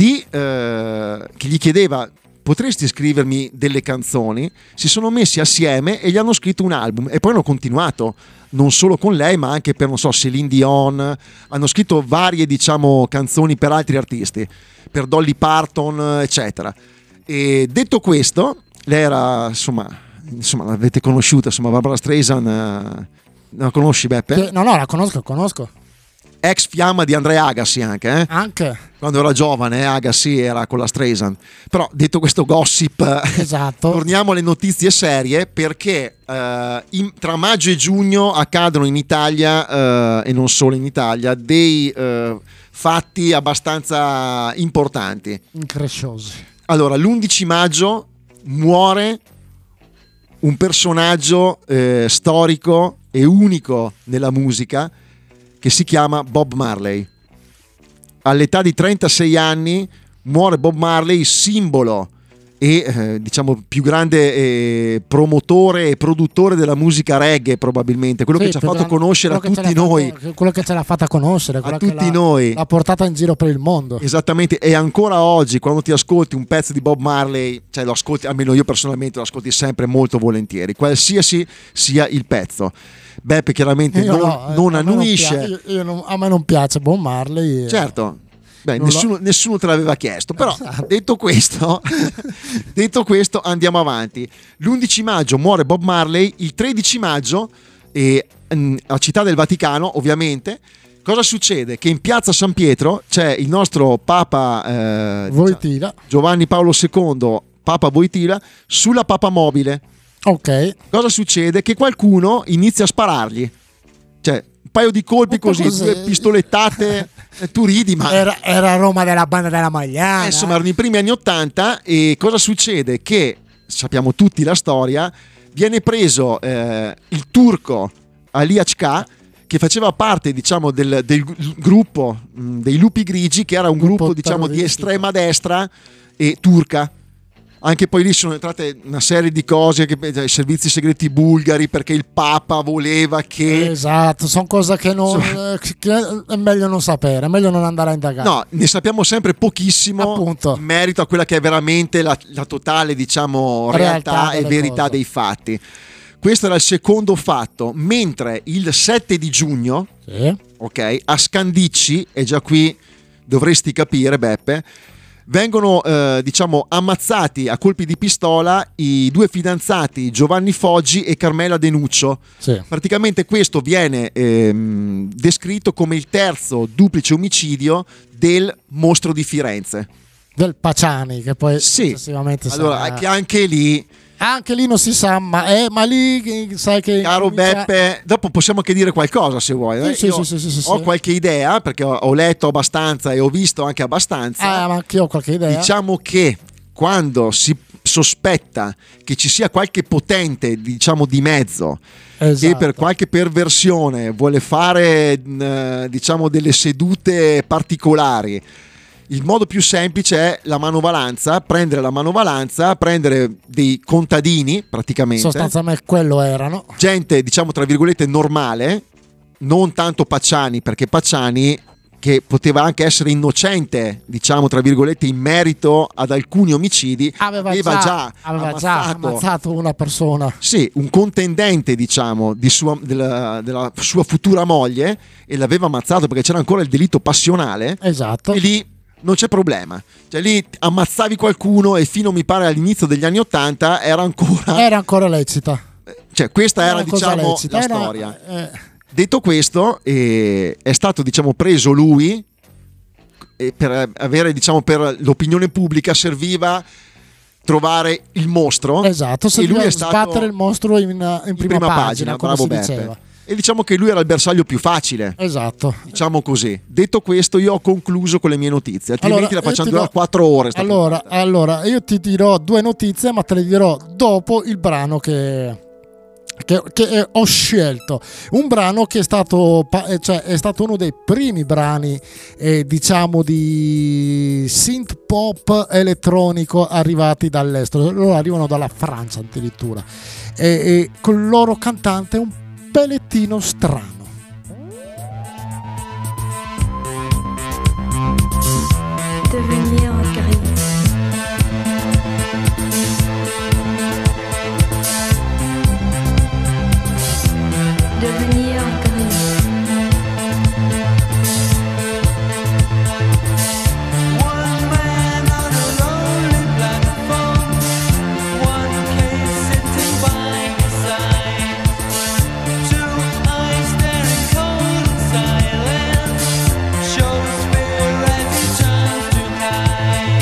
che gli chiedeva: potresti scrivermi delle canzoni? Si sono messi assieme e gli hanno scritto un album, e poi hanno continuato non solo con lei ma anche per, non so, Celine Dion. Hanno scritto varie, diciamo, canzoni per altri artisti, per Dolly Parton eccetera. E detto questo, lei era insomma l'avete conosciuta, insomma, Barbra Streisand. La conosci, Beppe? No, la conosco. Ex fiamma di Andrea Agassi anche, Anche. Quando era giovane Agassi era con la Streisand. Però detto questo gossip, Esatto. torniamo alle notizie serie, perché tra maggio e giugno accadono in Italia e non solo in Italia dei fatti abbastanza importanti. Incresciosi. Allora, l'11 maggio muore un personaggio storico e unico nella musica, che si chiama Bob Marley. All'età di 36 anni muore Bob Marley, simbolo e diciamo più grande promotore e produttore della musica reggae, probabilmente quello che ci ha fatto conoscere a tutti noi, quello che ce l'ha fatta conoscere, a tutti noi, l'ha portata in giro per il mondo. Esattamente. E ancora oggi, quando ti ascolti un pezzo di Bob Marley, cioè lo ascolti, almeno io personalmente lo ascolti sempre molto volentieri, qualsiasi sia il pezzo. Beppe chiaramente non annuisce. A me non piace Bob Marley. Certo. Beh, nessuno te l'aveva chiesto, però detto questo andiamo avanti. L'11 maggio muore Bob Marley, il 13 maggio a Città del Vaticano, ovviamente, cosa succede? Che in piazza San Pietro c'è il nostro Papa Wojtyla. Giovanni Paolo II, Papa Wojtyla, sulla Papa mobile. Ok. Cosa succede? Che qualcuno inizia a sparargli, cioè un paio di colpi così, 2 pistolettate. Tu ridi, ma era Roma della banda della Magliana. Insomma, erano i primi anni '80. E cosa succede? Che sappiamo tutti la storia. Viene preso il turco Ali Achka, che faceva parte, diciamo, del gruppo dei Lupi Grigi, che era un gruppo diciamo di estrema destra e turca. Anche poi lì sono entrate una serie di cose, i servizi segreti bulgari, perché il Papa voleva che... Esatto, sono cose che che è meglio non sapere, è meglio non andare a indagare. No, ne sappiamo sempre pochissimo. Appunto. In merito a quella che è veramente la totale, diciamo, realtà e verità cose. dei fatti. Questo era il secondo fatto, mentre il 7 di giugno, Sì. ok, a Scandicci, e già qui dovresti capire, Beppe, vengono diciamo ammazzati a colpi di pistola i 2 fidanzati Giovanni Foggi e Carmela Denuccio. Sì. Praticamente questo viene descritto come il terzo duplice omicidio del mostro di Firenze. Del Paciani, che poi Sì, successivamente allora sarà... che anche lì non si sa, ma lì sai che... caro Beppe, dopo possiamo anche dire qualcosa se vuoi. Sì, Io sì. ho qualche idea, perché ho letto abbastanza e ho visto anche abbastanza. Ma anche io ho qualche idea. Diciamo che quando si sospetta che ci sia qualche potente, diciamo, di mezzo, Esatto. che per qualche perversione vuole fare diciamo delle sedute particolari, il modo più semplice è la manovalanza, prendere dei contadini, praticamente Sostanzialmente quello erano. gente, diciamo, tra virgolette normale, non tanto Pacciani, perché Pacciani che poteva anche essere innocente, diciamo tra virgolette, in merito ad alcuni omicidi, aveva già ammazzato una persona. Sì, un contendente, diciamo, della sua futura moglie, e l'aveva ammazzato perché c'era ancora il delitto passionale. Esatto. E lì non c'è problema. Cioè lì ammazzavi qualcuno e fino, mi pare, all'inizio degli anni '80 era ancora lecita. Cioè questa era diciamo lecita. la storia. Detto questo, è stato, diciamo, preso lui, per avere, diciamo, per l'opinione pubblica serviva trovare il mostro. Esatto, e lui è stato sbattere il mostro in prima pagina, come bravo si Beppe. diceva. E diciamo che lui era il bersaglio più facile. Esatto. Diciamo così. Detto questo, io ho concluso con le mie notizie, altrimenti la facciamo durare 4 ore. Allora, io ti dirò 2 notizie, ma te le dirò dopo il brano che ho scelto. Un brano che è stato uno dei primi brani, diciamo, di synth pop elettronico arrivati dall'estero. Loro arrivano dalla Francia addirittura, e con il loro cantante un pelettino strano. Devenir gris. Devenir gris. One man on a lonely platform, one case sitting by his side, two eyes staring cold in silence, shows fear as he turns to hide.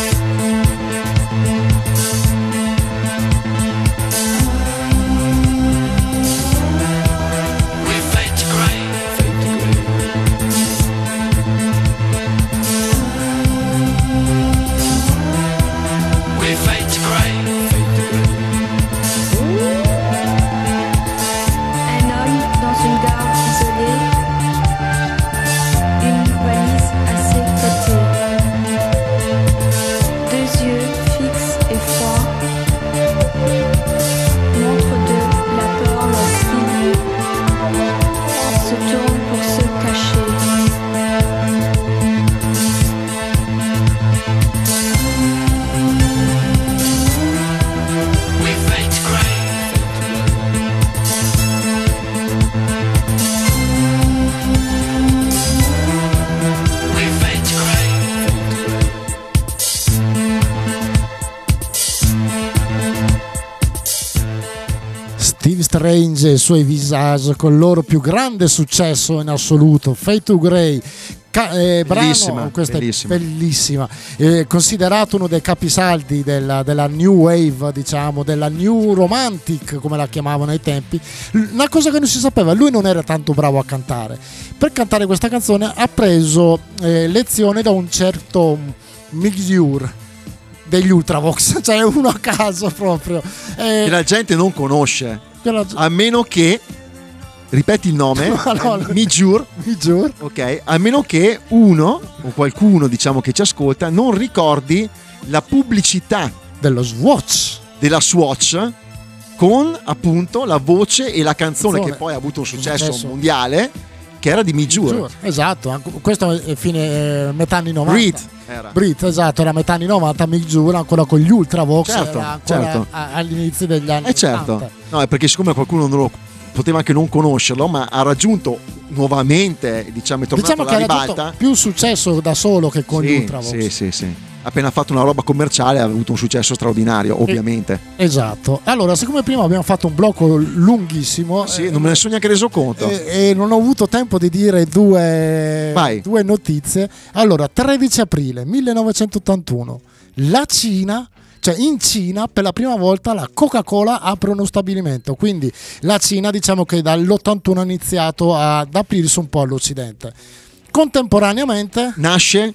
We fade to grey. We fade to grey. Un homme dans une gare isolée, une valise à ses côtés, 2 yeux fixes et froids, montre de la peur lascive, se tourne pour se cacher. We fade to grey. We fade to grey. Steve Strange e i suoi Visage con il loro più grande successo in assoluto, Fade to Grey. Brano, Bellissima, questa bellissima. è bellissima, considerato uno dei capisaldi della new wave, diciamo, della new romantic, come la chiamavano ai tempi. Una cosa che non si sapeva, lui non era tanto bravo a cantare. Per cantare questa canzone ha preso lezione da un certo Migliur degli Ultravox, cioè uno a caso proprio, Che la gente non conosce, a meno che, ripeti il nome, Mijur, ok, a meno che uno o qualcuno, diciamo, che ci ascolta non ricordi la pubblicità dello Swatch, della Swatch con appunto la voce e la canzone che poi ha avuto un successo mondiale, che era di Mijur. Esatto, questo è fine metà anni 90. Brit, esatto, era metà anni 90, Mijur ancora con gli Ultravox, Certo, era ancora certo. all'inizio degli anni 80. Certo, no, è perché siccome qualcuno non lo poteva anche non conoscerlo, ma ha raggiunto nuovamente, diciamo, è tornato Diciamo che alla ha ribalta. raggiunto più successo da solo che con gli Ultravox. Sì. Appena fatto una roba commerciale ha avuto un successo straordinario, ovviamente. Esatto. Allora, siccome prima abbiamo fatto un blocco lunghissimo, Sì, non me ne sono neanche reso conto. e non ho avuto tempo di dire due notizie. Allora, 13 aprile 1981, la Cina, cioè in Cina per la prima volta la Coca-Cola apre uno stabilimento. Quindi la Cina, diciamo che dall'81 ha iniziato ad aprirsi un po' all'Occidente. Contemporaneamente nasce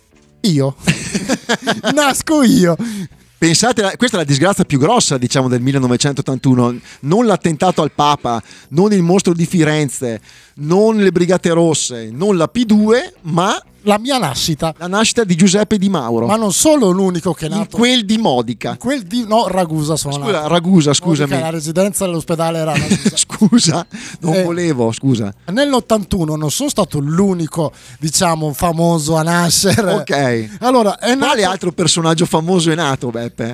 nasco io. Pensate, questa è la disgrazia più grossa, diciamo, del 1981. Non l'attentato al Papa, non il mostro di Firenze, non le Brigate Rosse, non la P2, ma la mia nascita. La nascita di Giuseppe Di Mauro. Ma non solo l'unico che è in nato. quel di Modica. No, Ragusa sono Scusa, nato. Ragusa, scusami. Modica, la residenza dell'ospedale era Ragusa. Scusa, non volevo, scusa. Nell'81 non sono stato l'unico, diciamo, famoso a nascere. Ok. Allora, è nato... Quale altro personaggio famoso è nato, Beppe?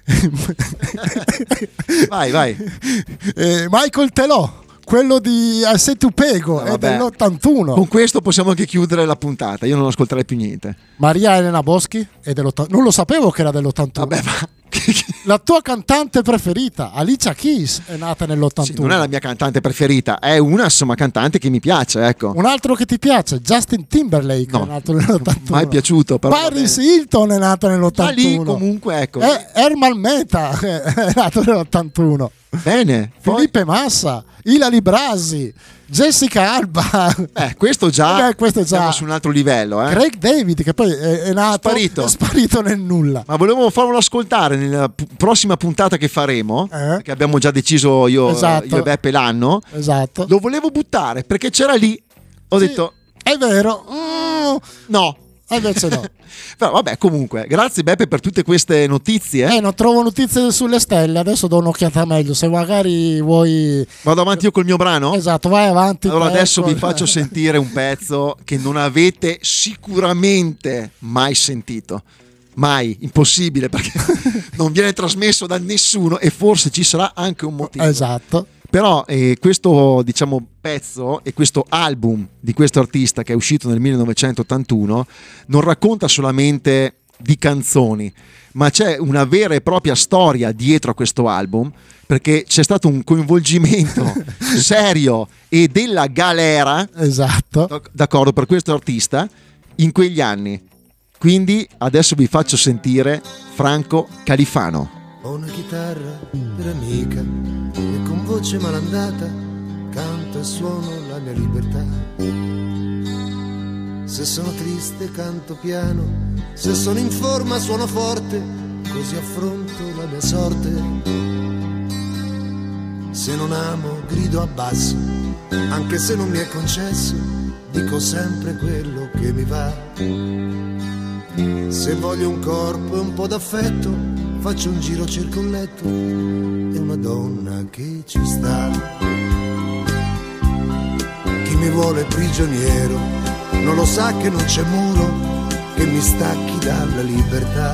vai. Michael Telò, quello di Se tu pego, è Vabbè. dell'81. Con questo possiamo anche chiudere la puntata. Io non ascolterei più niente. Maria Elena Boschi è dell'81. Non lo sapevo che era dell'81. Vabbè, ma La tua cantante preferita, Alicia Keys, è nata nell'81. sì, non è la mia cantante preferita, è una insomma cantante che mi piace, ecco. Un altro che ti piace, Justin Timberlake, No, è nato nell'81. mai piaciuto, però Paris Hilton è nato nell'81. da lì comunque, ecco. Herman Meta è nato nell'81. Bene. Poi, Felipe Massa, Ilari Brasi, Jessica Alba. questo già Questo è già siamo su un altro livello, eh. Craig David, che poi è nato, Sparito. è sparito nel nulla. Ma volevo farlo ascoltare nella prossima puntata che faremo, che abbiamo già deciso io e Beppe l'anno. Esatto. Lo volevo buttare perché c'era lì. Ho detto È vero. no. Invece no. Però vabbè, comunque, grazie Beppe per tutte queste notizie. Non trovo notizie sulle stelle, adesso do un'occhiata meglio, se magari vuoi... Vado avanti io col mio brano? Esatto, vai avanti. Allora adesso ecco. vi faccio sentire un pezzo che non avete sicuramente mai sentito. Mai, impossibile, perché non viene trasmesso da nessuno e forse ci sarà anche un motivo. Esatto. Però questo, diciamo, pezzo e questo album di questo artista che è uscito nel 1981 non racconta solamente di canzoni, ma c'è una vera e propria storia dietro a questo album, perché c'è stato un coinvolgimento serio e della galera, Esatto. d'accordo, per questo artista in quegli anni. Quindi adesso vi faccio sentire Franco Califano. Ho una chitarra per amica e con voce malandata canto e suono la mia libertà. Se sono triste canto piano, se sono in forma suono forte, così affronto la mia sorte. Se non amo grido a basso, anche se non mi è concesso, dico sempre quello che mi va. Se voglio un corpo e un po' d'affetto, faccio un giro, cerco un letto e una donna che ci sta. Chi mi vuole prigioniero non lo sa che non c'è muro che mi stacchi dalla libertà.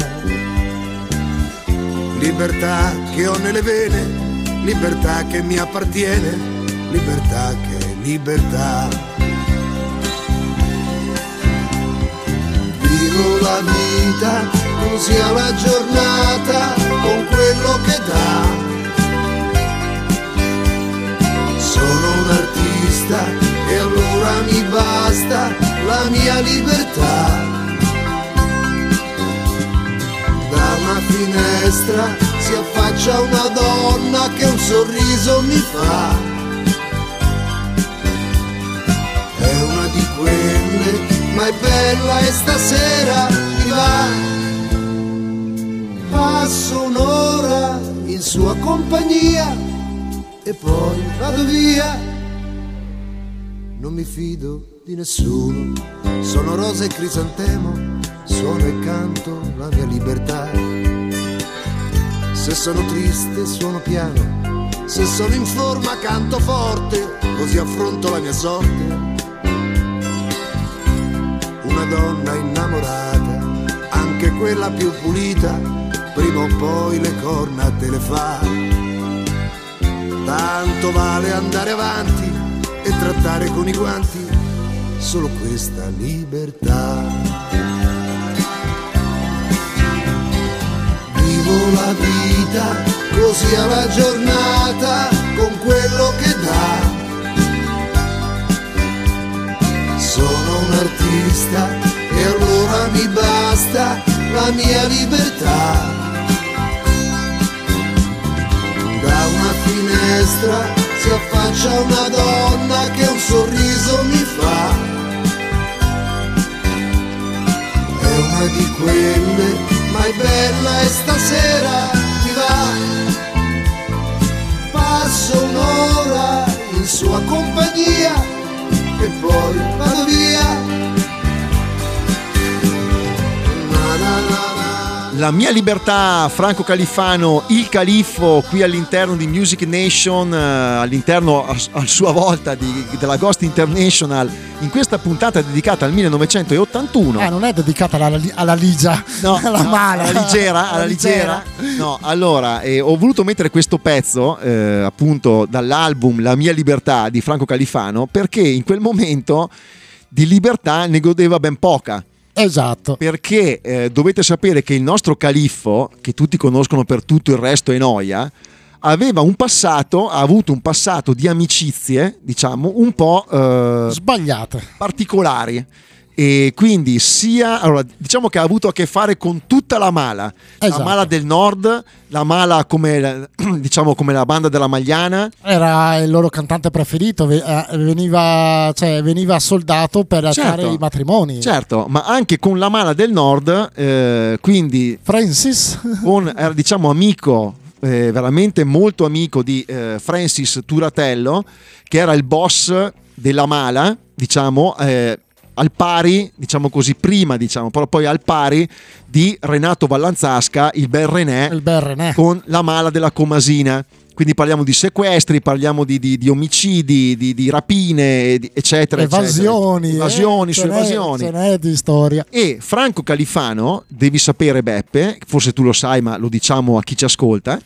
Libertà che ho nelle vene, libertà che mi appartiene, libertà che è libertà. Vivo la vita così alla giornata con quello che dà. Sono un artista e allora mi basta la mia libertà. Da una finestra si affaccia una donna che un sorriso mi fa. È una di quelle, ma è bella e stasera mi va. Passo un'ora in sua compagnia e poi vado via. Non mi fido di nessuno, sono rosa e crisantemo, suono e canto la mia libertà. Se sono triste suono piano, se sono in forma canto forte, così affronto la mia sorte. Una donna innamorata, anche quella più pulita, prima o poi le corna te le fa. Tanto vale andare avanti e trattare con i guanti solo questa libertà. Vivo la vita così alla giornata con quello che dà. Sono un artista e allora mi basta la mia libertà. Da una finestra si affaccia una donna che un sorriso mi fa. È una di quelle, ma è bella e stasera mi va. Passo un'ora in sua compagnia e poi vado via. La mia libertà, Franco Califano, il califfo, qui all'interno di Music Nation, all'interno a sua volta della Ghost International, in questa puntata dedicata al 1981. Non è dedicata alla ligia, No, alla mala, alla leggera. No, allora, ho voluto mettere questo pezzo appunto dall'album La mia libertà di Franco Califano, perché in quel momento di libertà ne godeva ben poca. Esatto. Perché dovete sapere che il nostro califfo, che tutti conoscono per Tutto il resto è noia, ha avuto un passato di amicizie, diciamo, un po' sbagliate, particolari. E quindi diciamo che ha avuto a che fare con tutta la mala, esatto. La mala del nord, la mala come la banda della Magliana. Era il loro cantante preferito, veniva soldato per fare i matrimoni. Certo, ma anche con la mala del nord, quindi Francis era diciamo amico, veramente molto amico di Francis Turatello, che era il boss della mala, diciamo, al pari, diciamo così, prima, diciamo, però poi al pari di Renato Vallanzasca, il bel René, con la mala della Comasina. Quindi parliamo di sequestri, parliamo di omicidi, di rapine, eccetera, evasioni, su evasioni. Ce n'è di storia. E Franco Califano, devi sapere, Beppe, forse tu lo sai, ma lo diciamo a chi ci ascolta,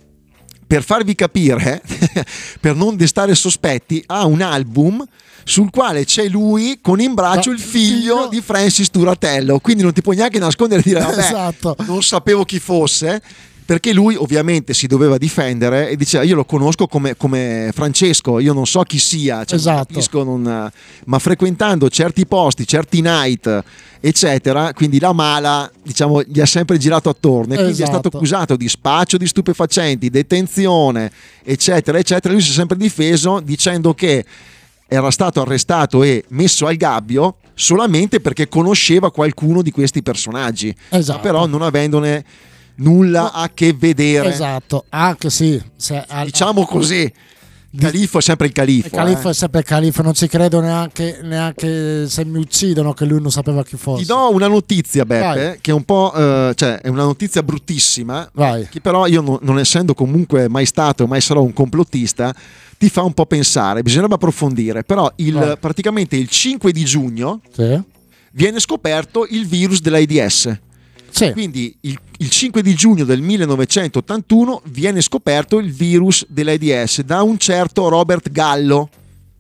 per farvi capire, per non destare sospetti, ha un album sul quale c'è lui con in braccio il figlio di Francis Turatello, quindi non ti puoi neanche nascondere e dire vabbè, esatto. Non sapevo chi fosse, perché lui ovviamente si doveva difendere e diceva io lo conosco come Francesco, io non so chi sia, cioè, esatto. Ma frequentando certi posti, certi night, eccetera, quindi la mala, diciamo, gli ha sempre girato attorno e quindi è stato accusato di spaccio di stupefacenti, detenzione, eccetera, eccetera. Lui si è sempre difeso dicendo che era stato arrestato e messo al gabbio solamente perché conosceva qualcuno di questi personaggi, esatto. Però non avendone nulla a che vedere. Esatto, anche sì. Diciamo così. Il califfo è sempre il califfo. Il califfo è sempre il califfo, non ci credo neanche se mi uccidono che lui non sapeva chi fosse. Ti do una notizia, Beppe, che è un po', cioè è una notizia bruttissima. Vai. Che però io non essendo comunque mai stato, mai sarò un complottista, ti fa un po' pensare, bisognerebbe approfondire. Però praticamente il 5 di giugno viene scoperto il virus dell'AIDS. Sì. Quindi il 5 di giugno del 1981 viene scoperto il virus dell'AIDS da un certo Robert Gallo.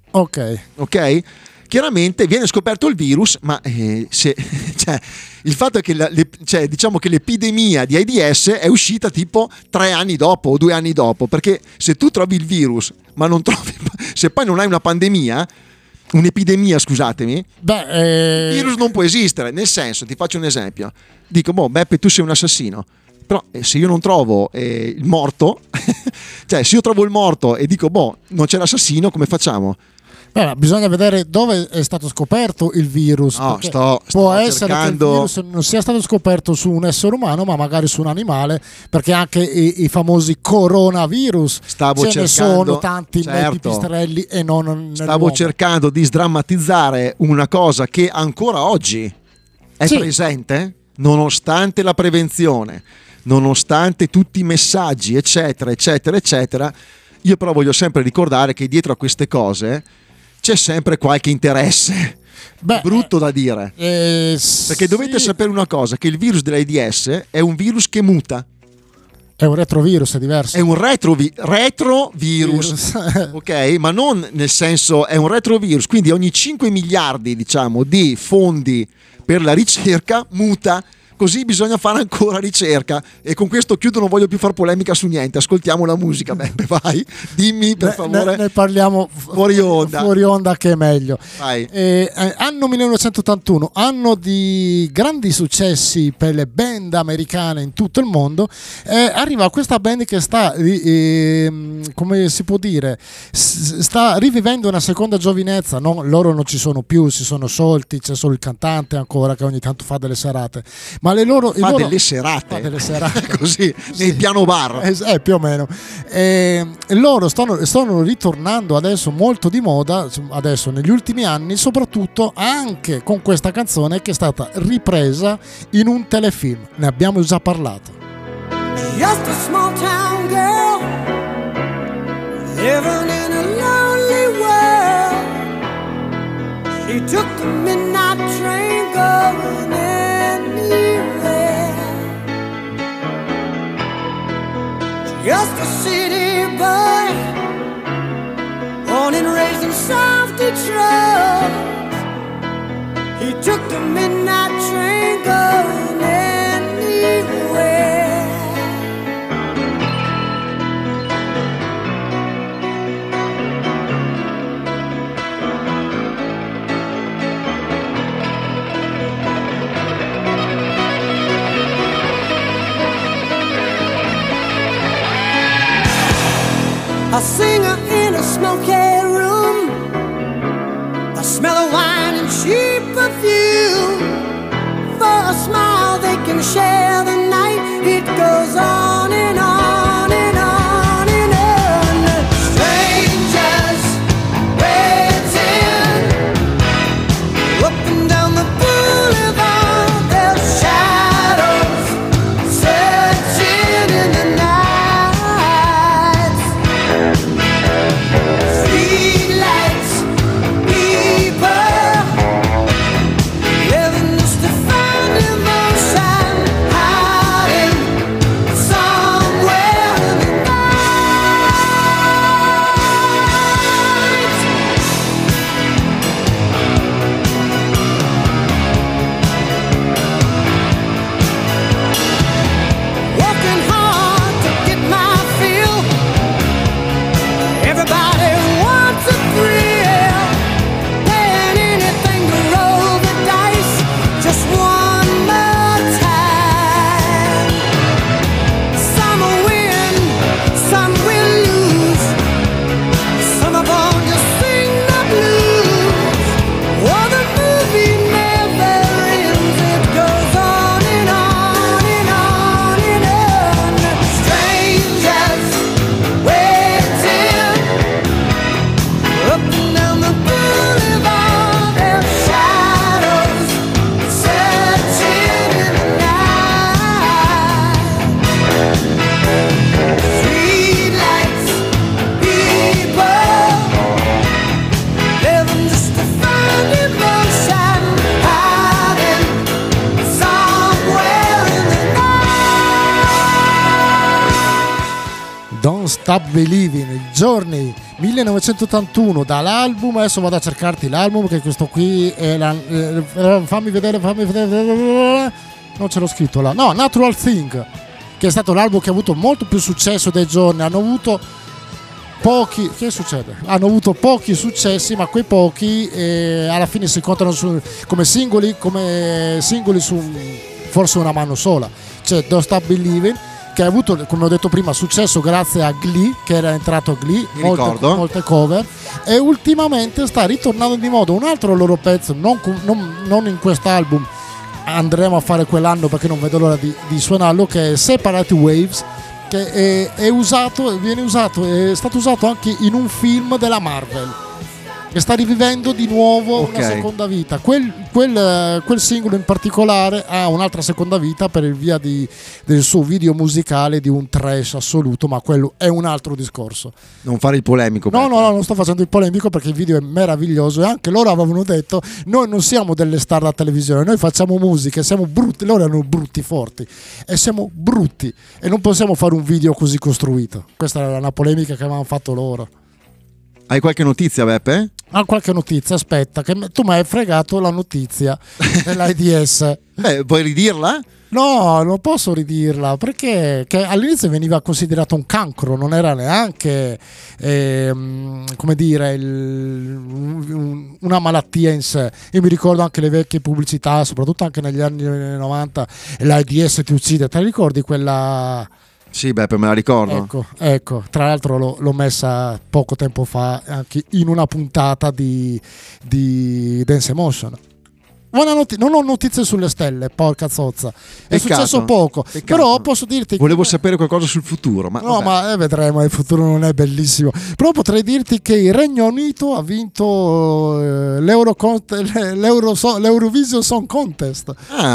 Ok? Chiaramente viene scoperto il virus, ma il fatto è che diciamo che l'epidemia di AIDS è uscita tipo 3 anni dopo o 2 anni dopo, perché se tu trovi il virus, ma non trovi, se poi non hai un'epidemia, scusatemi, il virus non può esistere. Nel senso, ti faccio un esempio, dico Beppe, tu sei un assassino, però se io non trovo il morto cioè se io trovo il morto e dico non c'è l'assassino, come facciamo? Bisogna vedere dove è stato scoperto il virus. No, può essere che il virus non sia stato scoperto su un essere umano, ma magari su un animale, perché anche i famosi coronavirus ne sono tanti nei pipistrelli e non nell'uomo. Stavo cercando di sdrammatizzare una cosa che ancora oggi è presente, nonostante la prevenzione, nonostante tutti i messaggi, eccetera, eccetera, eccetera. Io però voglio sempre ricordare che dietro a queste cose c'è sempre qualche interesse. Brutto da dire, perché dovete sapere una cosa, che il virus dell'AIDS è un virus che muta. È un retrovirus, è diverso. È un retrovirus, ok? Ma non nel senso, è un retrovirus, quindi ogni 5 miliardi, diciamo, di fondi per la ricerca muta. Così bisogna fare ancora ricerca. E con questo chiudo, non voglio più far polemica su niente. Ascoltiamo la musica, Beppe, vai. Dimmi per favore. Ne parliamo fuori onda che è meglio. Anno 1981, anno di grandi successi per le band americane in tutto il mondo. Arriva questa band che sta, come si può dire, sta rivivendo una seconda giovinezza. Loro non ci sono più, si sono sciolti, c'è solo il cantante ancora che ogni tanto fa delle serate. Ma le loro, fa delle serate, così nei piano bar, più o meno. Loro stanno ritornando adesso molto di moda, adesso negli ultimi anni, soprattutto anche con questa canzone che è stata ripresa in un telefilm. Ne abbiamo già parlato. Just a small town girl living in a lonely world. She took the midnight train going anywhere. Just a city boy, born and raised in South Detroit. He took the midnight train going anywhere. A singer in a smoky room, the smell of wine and cheap perfume. For a smile they can share the night. It goes on and on and on and on. Strangers waiting up and down the boulevard. Their shadows searching in the night. Stop Believing, i giorni 1981 dall'album. Adesso vado a cercarti l'album, che questo qui è fammi vedere, non ce l'ho scritto là, no, Natural Thing, che è stato l'album che ha avuto molto più successo dei giorni. Hanno avuto pochi, che succede? Hanno avuto pochi successi, ma quei pochi alla fine si contano come singoli su forse una mano sola. C'è Don't Stop Believing, che ha avuto, come ho detto prima, successo grazie a Glee, che era entrato a Glee, molte cover, e ultimamente sta ritornando di moda un altro loro pezzo, non in quest'album, andremo a fare quell'anno perché non vedo l'ora di suonarlo, che è Separate Waves, che è stato usato anche in un film della Marvel, che sta rivivendo di nuovo una seconda vita. Quel singolo in particolare ha un'altra seconda vita per il via del suo video musicale di un trash assoluto, ma quello è un altro discorso. Non fare il polemico. No, non sto facendo il polemico, perché il video è meraviglioso, e anche loro avevano detto: noi non siamo delle star da televisione, noi facciamo musica, siamo brutti. Loro erano brutti forti e siamo brutti e non possiamo fare un video così costruito. Questa era una polemica che avevano fatto loro. Hai qualche notizia, Beppe? Qualche notizia, aspetta, che tu mi hai fregato la notizia dell'AIDS. Vuoi ridirla? No, non posso ridirla, perché all'inizio veniva considerato un cancro, non era neanche come dire una malattia in sé. Io mi ricordo anche le vecchie pubblicità, soprattutto anche negli anni 90, l'AIDS ti uccide, te la ricordi quella? Sì, Beppe, me la ricordo. Ecco, tra l'altro l'ho messa poco tempo fa anche in una puntata di Dance Emotion. Non ho notizie sulle stelle, porca zozza. È Peccato, successo poco. peccato. Però posso dirti Volevo sapere qualcosa sul futuro, ma No, vabbè. ma vedremo, il futuro non è bellissimo. Però potrei dirti che il Regno Unito ha vinto l'Eurovision Song Contest.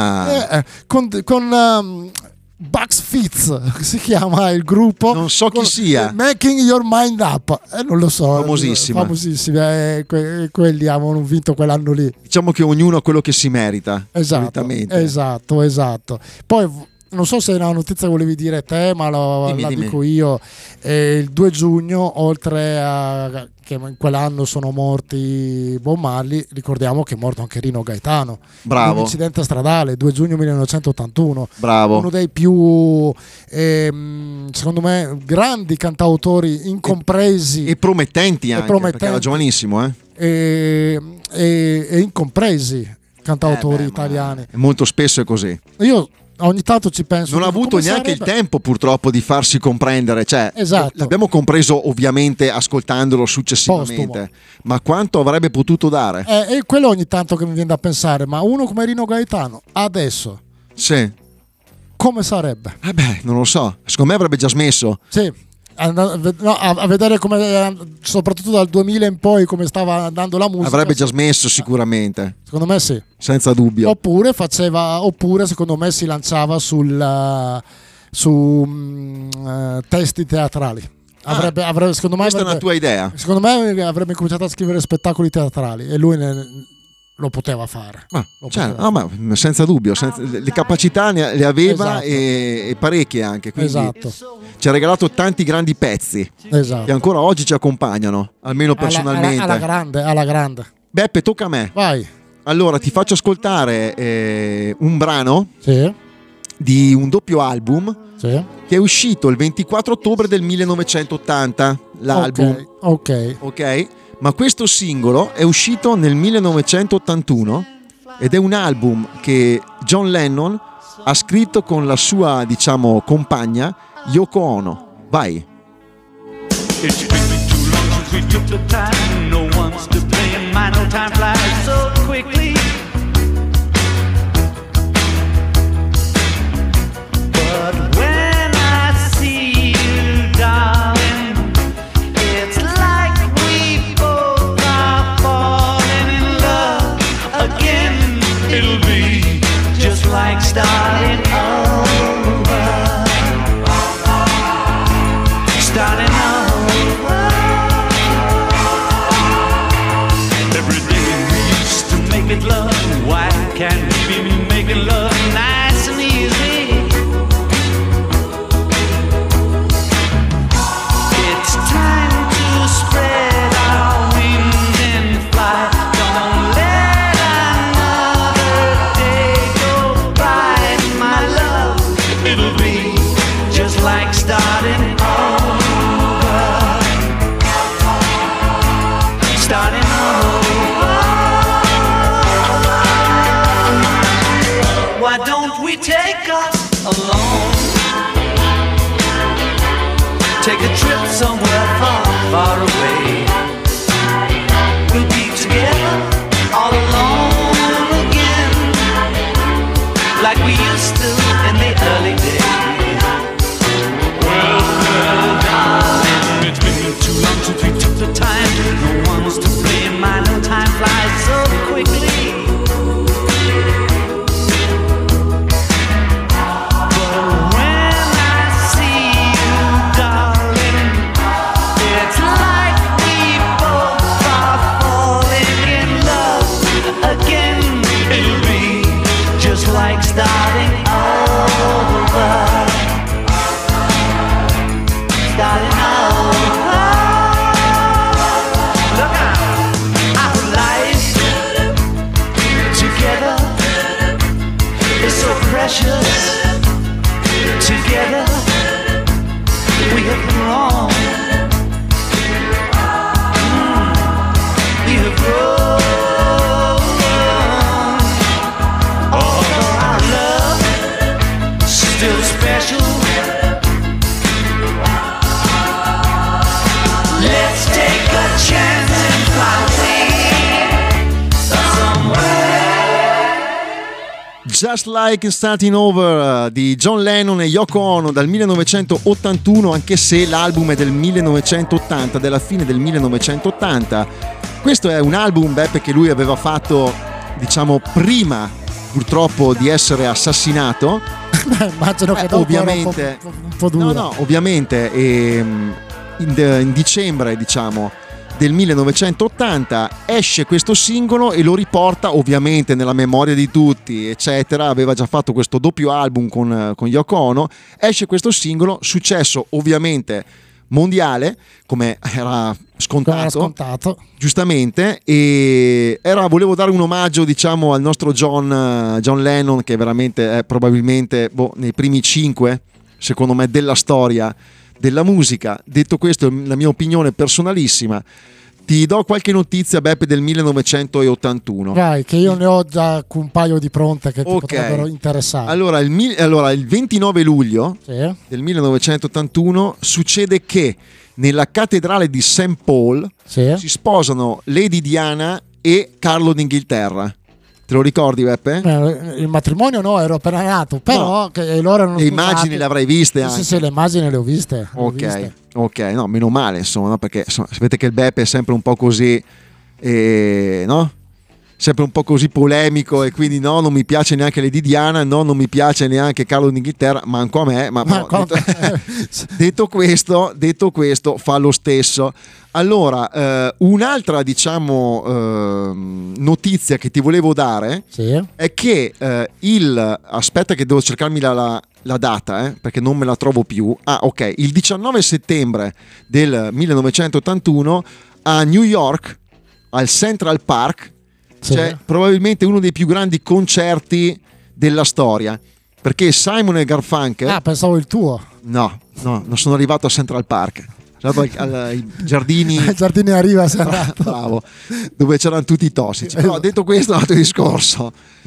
Con Bucks Fizz si chiama il gruppo. Non so chi sia. Making Your Mind Up. Non lo so. Famosissima. Quelli avevano vinto quell'anno lì. Diciamo che ognuno ha quello che si merita. solitamente. Esatto. Poi non so se è una notizia che volevi dire te, ma Dimmi. dico io. Il 2 giugno, oltre a che in quell'anno sono morti Bob Marley, ricordiamo che è morto anche Rino Gaetano. Bravo. In un incidente stradale, 2 giugno 1981. Bravo. Uno dei più, secondo me, grandi cantautori incompresi. E promettenti anche, promettenti. perché era giovanissimo. E incompresi cantautori italiani. Molto spesso è così. Io ogni tanto ci penso. Non ha avuto come neanche sarebbe? il tempo purtroppo di farsi comprendere, cioè Esatto. l'abbiamo compreso ovviamente ascoltandolo successivamente, Postumo. ma quanto avrebbe potuto dare? E quello ogni tanto che mi viene da pensare, ma uno come Rino Gaetano adesso Sì. come sarebbe? Non lo so, secondo me avrebbe già smesso. Sì, a vedere come, soprattutto dal 2000 in poi, come stava andando la musica. Avrebbe già smesso sicuramente, Secondo me sì. senza dubbio. Oppure secondo me si lanciava su testi teatrali. Secondo me Questa è una tua idea. Secondo me avrebbe cominciato a scrivere spettacoli teatrali e lui lo poteva fare. Ma senza dubbio, le capacità le aveva Esatto. e parecchie anche, quindi Esatto. ci ha regalato tanti grandi pezzi Esatto. che ancora oggi ci accompagnano, almeno personalmente. Alla grande. Beppe, tocca a me. Vai. Allora ti faccio ascoltare un brano Sì. di un doppio album Sì. che è uscito il 24 ottobre del 1980, l'album. Ok. Ma questo singolo è uscito nel 1981 ed è un album che John Lennon ha scritto con la sua, diciamo, compagna Yoko Ono. Vai. It's been too long since we took the time. No one's to blame. My no time flies so quickly. But when I see you, darling, it's like we both are falling in love again. It'll be just like starting over. Starting over. Every day we used to make it love. Why can't we be making love nice and easy? It's time to spread our wings and fly. Don't let another day go by, my love. It'll be just like starting over. Starting over. Why don't we take us alone? Take a trip somewhere far, far away. We'll be together all alone again, like we used to in the early days. Well, darling, it's been too long since we took the time. No one's to blame. I know time flies so quickly. But when I see you, darling, it's like we both are falling in love again. It'll be just like starting over. Starting over. Look out, our life together is so precious. Together we have grown. We have grown. Although our love still special. Let's take a chance and fly away somewhere. Just Like Starting Over di John Lennon e Yoko Ono dal 1981, anche se l'album è del 1980, della fine del 1980. Questo è un album, Beppe, che lui aveva fatto, diciamo, prima purtroppo di essere assassinato. Immagino che dopo ovviamente era un po' duro. No, ovviamente in dicembre, diciamo, del 1980 esce questo singolo e lo riporta ovviamente nella memoria di tutti, eccetera. Aveva già fatto questo doppio album con Yoko Ono, esce questo singolo, successo ovviamente mondiale, come era scontato, giustamente, e volevo dare un omaggio, diciamo, al nostro John Lennon, che veramente è probabilmente nei primi 5, secondo me, della storia della musica. Detto questo, la mia opinione personalissima, ti do qualche notizia, Beppe, del 1981. Vai, che io ne ho già un paio di pronte che ti potrebbero interessare. Allora, il 29 luglio del 1981 succede che nella cattedrale di St. Paul si sposano Lady Diana e Carlo d'Inghilterra. Te lo ricordi, Beppe? Il matrimonio no, ero appena nato, però che loro erano le immagini le avrai viste anche. Sì, le immagini le ho viste. Ok, no, meno male, insomma, no? Perché sapete che il Beppe è sempre un po' così, no? Sempre un po' così polemico, e quindi no, non mi piace neanche Lady Diana, no, non mi piace neanche Carlo d'Inghilterra, manco a me, detto questo fa lo stesso. Allora, un'altra, diciamo, notizia che ti volevo dare è che aspetta che devo cercarmi la data, perché non me la trovo più. Ok, il 19 settembre del 1981 a New York, al Central Park, c'è probabilmente uno dei più grandi concerti della storia, perché Simon e Garfunkel... pensavo il tuo. No, non sono arrivato a Central Park, sono andato ai giardini... Ai giardini a Riva, bravo, dove c'erano tutti i tossici. Però detto questo, è un altro discorso.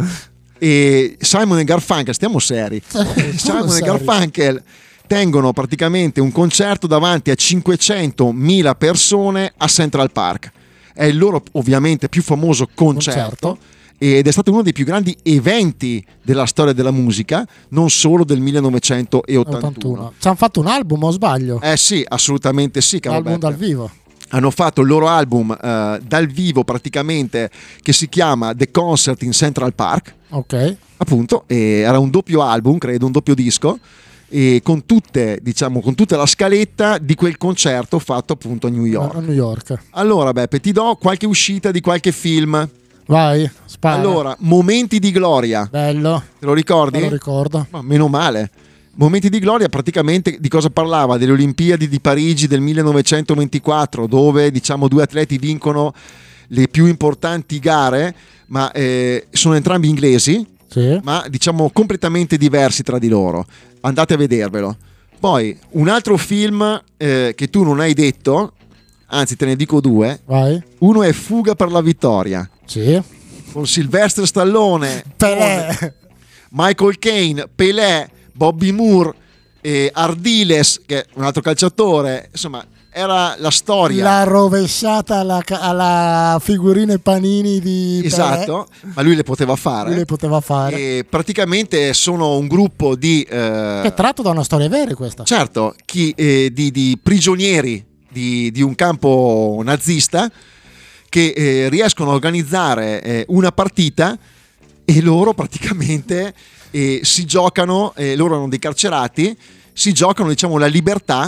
E Simon e Garfunkel, stiamo seri, Simon e Garfunkel tengono praticamente un concerto davanti a 500.000 persone a Central Park. È il loro, ovviamente, più famoso concerto ed è stato uno dei più grandi eventi della storia della musica, non solo del 1981. Ci hanno fatto un album, o sbaglio? Sì, assolutamente sì. Album dal vivo. Hanno fatto il loro album dal vivo, praticamente, che si chiama The Concert in Central Park. Ok. Appunto, era un doppio album, credo, un doppio disco, e con tutta la scaletta di quel concerto fatto appunto a New York. Allora, Beppe, ti do qualche uscita di qualche film. Vai, spara. Allora, Momenti di gloria. Bello. Te lo ricordi? Me lo ricordo. Ma meno male. Momenti di gloria praticamente di cosa parlava? Delle Olimpiadi di Parigi del 1924, dove, diciamo, due atleti vincono le più importanti gare, ma sono entrambi inglesi. Ma diciamo completamente diversi tra di loro. Andate a vedervelo. Poi un altro film che tu non hai detto, anzi te ne dico due. Vai. Uno è Fuga per la vittoria, con Sylvester Stallone, Pelé, Michael Caine, Pelé, Bobby Moore e Ardiles, che è un altro calciatore. Insomma, era la storia. La rovesciata alla figurine Panini di Esatto, ma lui le poteva fare. E praticamente sono un gruppo di... che è tratto da una storia vera questa. Certo, di prigionieri di un campo nazista che riescono a organizzare una partita, e loro praticamente si giocano, loro erano dei carcerati, si giocano, diciamo, la libertà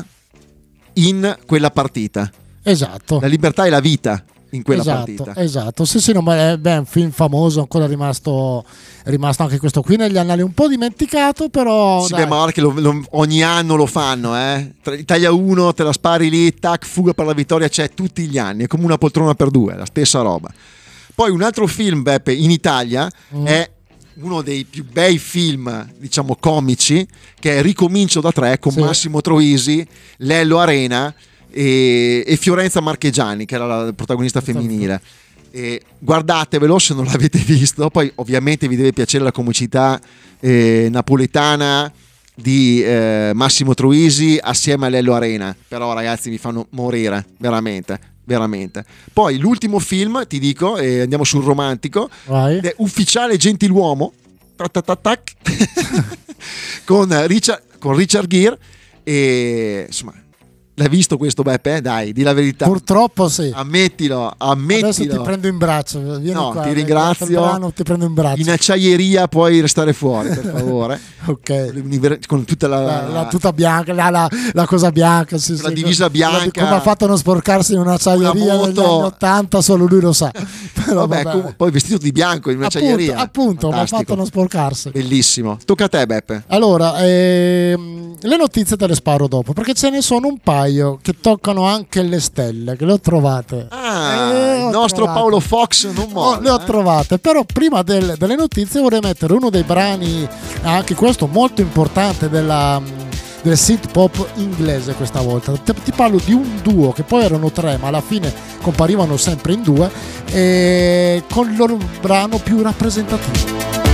in quella partita. Esatto. La libertà e la vita in quella partita. Esatto. Sì, no, ma è un film famoso, ancora rimasto anche questo qui negli annali, un po' dimenticato, però sì, ma guarda che ogni anno lo fanno, Italia 1 te la spari lì, tac, Fuga per la vittoria, c'è tutti gli anni, è come una poltrona per due, la stessa roba. Poi un altro film, Beppe, in Italia è uno dei più bei film, diciamo, comici, che è Ricomincio da 3 con Massimo Troisi, Lello Arena e Fiorenza Marchegiani, che era la protagonista femminile. E guardatevelo se non l'avete visto. Poi ovviamente vi deve piacere la comicità napoletana di Massimo Troisi assieme a Lello Arena, però ragazzi mi fanno morire veramente. Poi l'ultimo film, ti dico, andiamo sul romantico, è Ufficiale Gentiluomo tac, con Richard Gere, e insomma, l'hai visto questo Beppe? Dai, di la verità. Purtroppo sì. Ammettilo. Adesso ti prendo in braccio. Vieni No, qua, ti ringrazio. Ti prendo in braccio. In acciaieria puoi restare fuori, per favore. Ok. Con tutta la tuta bianca, la cosa bianca, sì, la divisa bianca. Come ha fatto a non sporcarsi in un'acciaieria negli anni 80, solo lui lo sa. Però, vabbè. Poi vestito di bianco in un'acciaieria. Appunto, ma ha fatto a non sporcarsi. Bellissimo. Tocca a te, Beppe. Allora, le notizie te le sparo dopo, perché ce ne sono un paio che toccano anche le stelle, che le ho trovate. Il nostro Paolo Fox non molla. Le ho trovate, però prima delle notizie vorrei mettere uno dei brani, anche questo molto importante, del synth pop inglese questa volta. Ti parlo di un duo che poi erano 3, ma alla fine comparivano sempre in 2, con il loro brano più rappresentativo.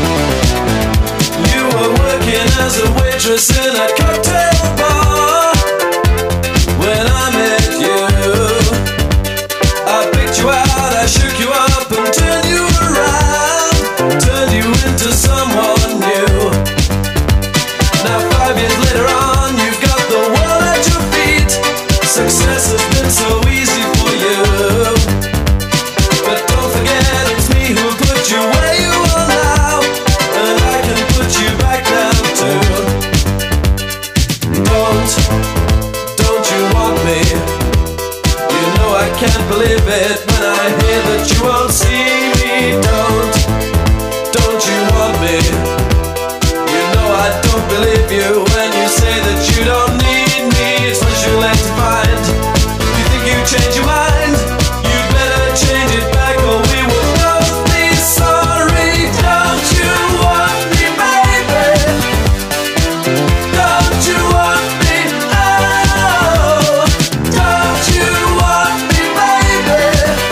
You were working as a waitress in a cocktail bar. When I met you, I picked you out, I shook you up and turned you around, turned you into someone new. Now 5 years later on, you've got the world at your feet. Success has been so easy for you, but don't forget it's me who put you where you are now, and I can put you back down too. Don't you want me? You know I can't believe it when I hear that you won't see me. Don't you want me? You know I don't believe you when you say that you don't need me. It's what you like to find. You think you change your mind? You'd better change it back or we will both be sorry. Don't you want me, baby? Don't you want me? Oh, don't you want me, baby?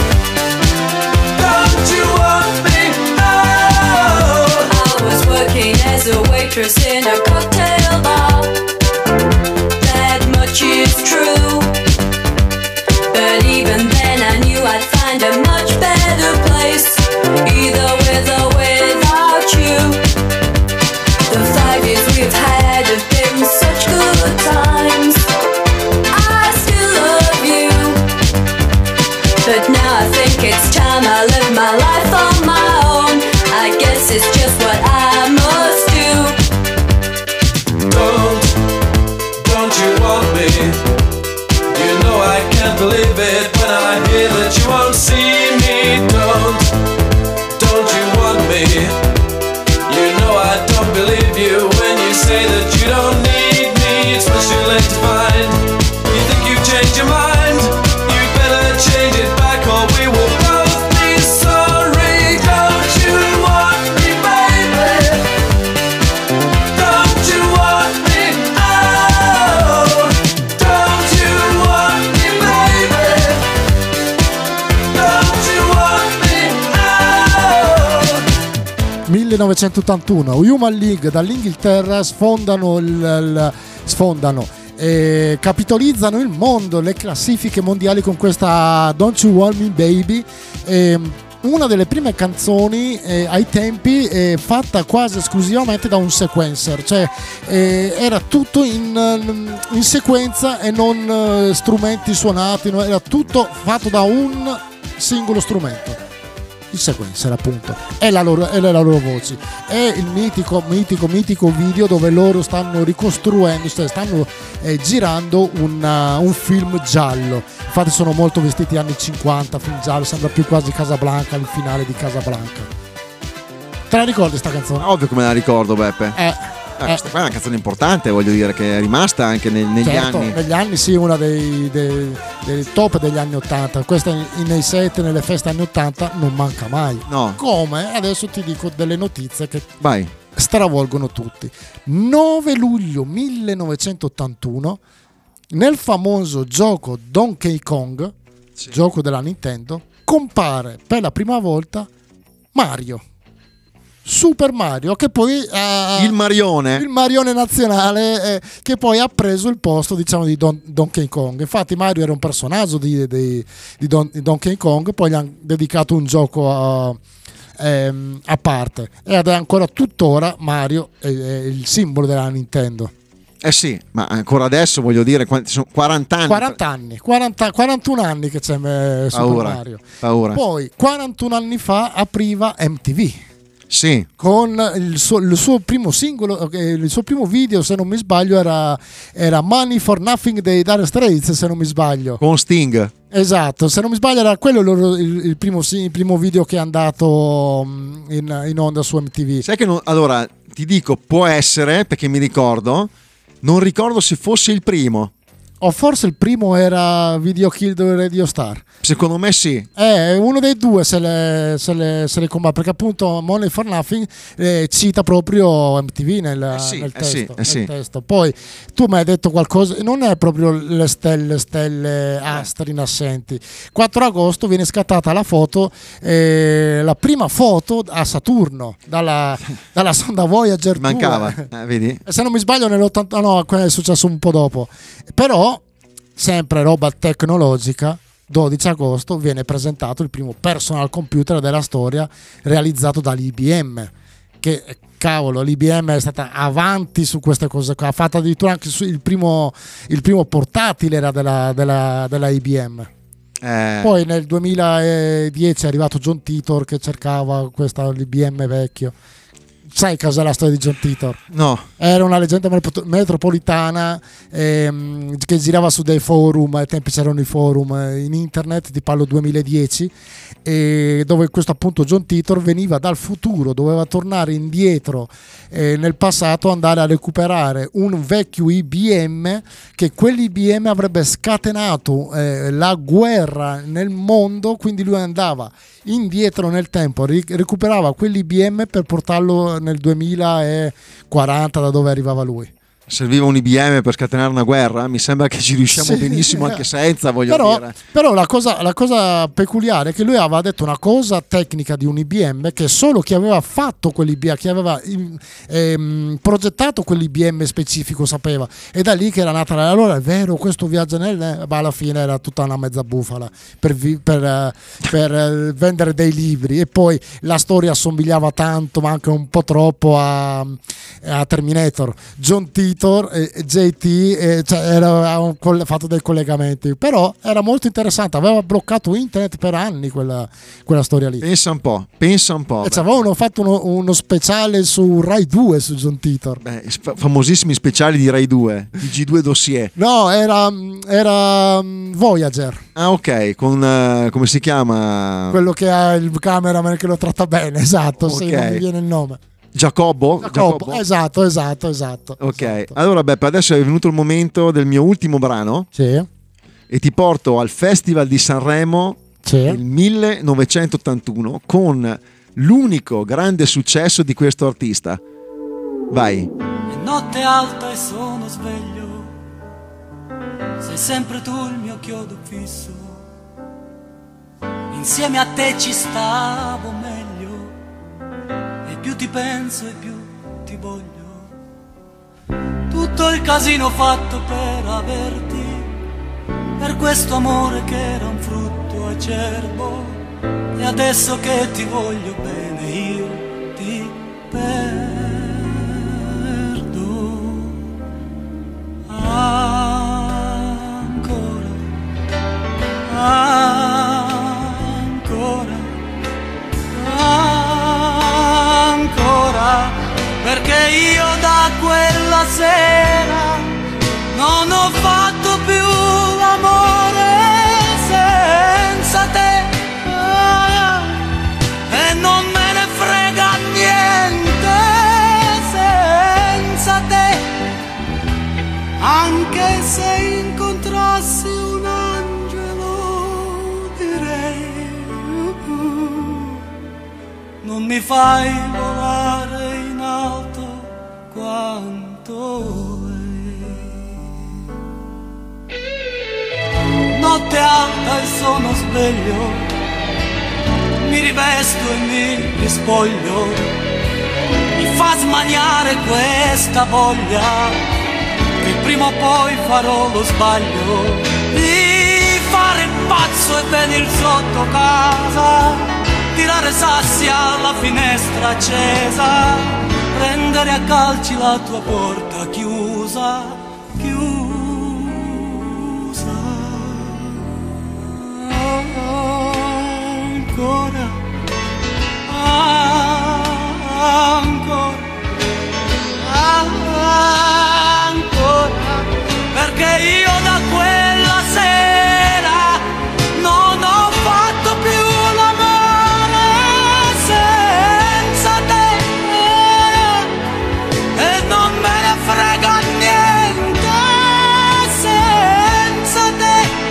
Don't you want me? Oh. I was working as a waitress in a cocktail bar. That much is true. But even then I knew I'd find a much better place, either with or without you. The 5 years we've had have been such good times. I still love you, but now I think it's time I live my life on my own. I guess it's just what I must do. Don't you want me? You know I can't believe it when I hear that you won't see me. Don't you want me? You know I don't believe you when you say that you don't need me. It's what you like to find. You think you've changed your mind? You'd better change it back or we will both be sorry. Don't you want me, baby? Don't you want me? Oh, don't you want me, baby? Don't you want me? Oh. 1981, Human League dall'Inghilterra capitolizzano il mondo, le classifiche mondiali con questa Don't You Want Me Baby, una delle prime canzoni ai tempi fatta quasi esclusivamente da un sequencer, cioè era tutto in sequenza e non strumenti suonati, era tutto fatto da un singolo strumento. Il sequencer, appunto, è la loro voce, è il mitico video dove loro stanno ricostruendo, stanno girando un film giallo. Infatti sono molto vestiti anni 50, film giallo, sembra più quasi Casablanca, il finale di Casablanca. Te la ricordi sta canzone? Ovvio come la ricordo, Beppe. Questa qua è una canzone importante, voglio dire, che è rimasta anche negli certo, anni. Negli anni sì, una dei top degli anni 80. Questa nei set, nelle feste anni 80 non manca mai. No. Come? Adesso ti dico delle notizie che Vai. stravolgono tutti. 9 luglio 1981, nel famoso gioco Donkey Kong, gioco della Nintendo, compare per la prima volta Mario. Super Mario, che poi il Marione nazionale, che poi ha preso il posto, diciamo, di Donkey Kong. Infatti Mario era un personaggio di Donkey Kong, poi gli hanno dedicato un gioco a parte, ed è ancora tuttora Mario è il simbolo della Nintendo. Eh sì, ma ancora adesso voglio dire, sono 40 anni. 41 anni che c'è Super Mario. Paura. Poi 41 anni fa apriva MTV. Sì. Con il suo primo singolo, il suo primo video, se non mi sbaglio, era Money for Nothing dei Dire Straits, se non mi sbaglio. Con Sting. Esatto, se non mi sbaglio era quello il primo video che è andato in onda su MTV. Sai che allora ti dico, può essere, perché mi non ricordo se fosse il primo. O forse il primo era Video Kill the Radio Star. Secondo me sì. Uno dei due se le combatte, perché appunto Money for Nothing cita proprio MTV nel testo. Poi tu mi hai detto qualcosa, non è proprio le stelle astri nascenti. 4 agosto viene scattata la foto, la prima foto a Saturno dalla sonda Voyager 2. Mancava, vedi? Se non mi sbaglio nell'80, no, è successo un po' dopo. Però sempre roba tecnologica, 12 agosto viene presentato il primo personal computer della storia realizzato dall'IBM, che cavolo, l'IBM è stata avanti su queste cose qua, ha fatto addirittura anche il primo portatile era della IBM. Poi nel 2010 è arrivato John Titor che cercava l'IBM vecchio. Sai cos'è la storia di John Titor? No. Era una leggenda metropolitana che girava su dei forum, ai tempi c'erano i forum in internet, ti parlo 2010, dove questo appunto John Titor veniva dal futuro, doveva tornare indietro nel passato, andare a recuperare un vecchio IBM, che quell'IBM avrebbe scatenato la guerra nel mondo, quindi lui andava indietro nel tempo, recuperava quell'IBM per portarlo nel 2040 da dove arrivava lui. Serviva un IBM per scatenare una guerra? Mi sembra che ci riusciamo benissimo anche senza, voglio dire. Però la cosa peculiare è che lui aveva detto una cosa tecnica di un IBM che solo chi aveva fatto quell'IBM, chi aveva progettato quell'IBM specifico sapeva, e da lì che era nata. Allora è vero, questo viaggio ma alla fine era tutta una mezza bufala per vendere dei libri, e poi la storia assomigliava tanto, ma anche un po' troppo a Terminator. John Titor JT era fatto dei collegamenti, però era molto interessante, aveva bloccato internet per anni quella storia lì. Pensa un po'. E avevano fatto uno speciale su Rai 2 su John Titor. Famosissimi speciali di Rai 2, di G2 Dossier. No, era Voyager. Ah, ok, con come si chiama? Quello che ha il cameraman che lo tratta bene, esatto, okay. Sì, non mi viene il nome. Giacobbo? Esatto. Ok, esatto. Allora Beppe, adesso è venuto il momento del mio ultimo brano. Sì. E ti porto al Festival di Sanremo del 1981 con l'unico grande successo di questo artista. Vai. È notte alta e sono sveglio, sei sempre tu il mio chiodo fisso, insieme a te ci stavo meglio, più ti penso e più ti voglio. Tutto il casino fatto per averti, per questo amore che era un frutto acerbo, e adesso che ti voglio bene io ti perdo. Ancora, perché io da quella sera non ho fatto più amore senza te, e non me ne frega niente senza te, anche se incontrassi un angelo direi non mi fai volare in alto quanto lei. Notte alta e sono sveglio, mi rivesto e mi rispoglio, mi fa smaniare questa voglia che prima o poi farò lo sbaglio di fare il pazzo e venir sotto casa, tirare sassi alla finestra accesa, prendere a calci la tua porta chiusa, chiusa. Ancora, ancora, ancora, perché io da quella sera non ho fatto più l'amore senza te, e non me ne frega niente senza te.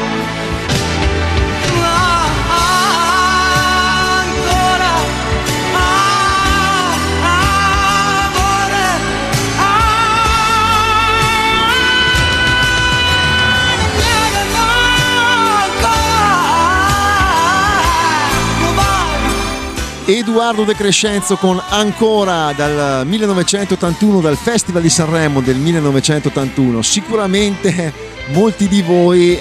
Edoardo De Crescenzo con Ancora, dal 1981, dal Festival di Sanremo del 1981. Sicuramente molti di voi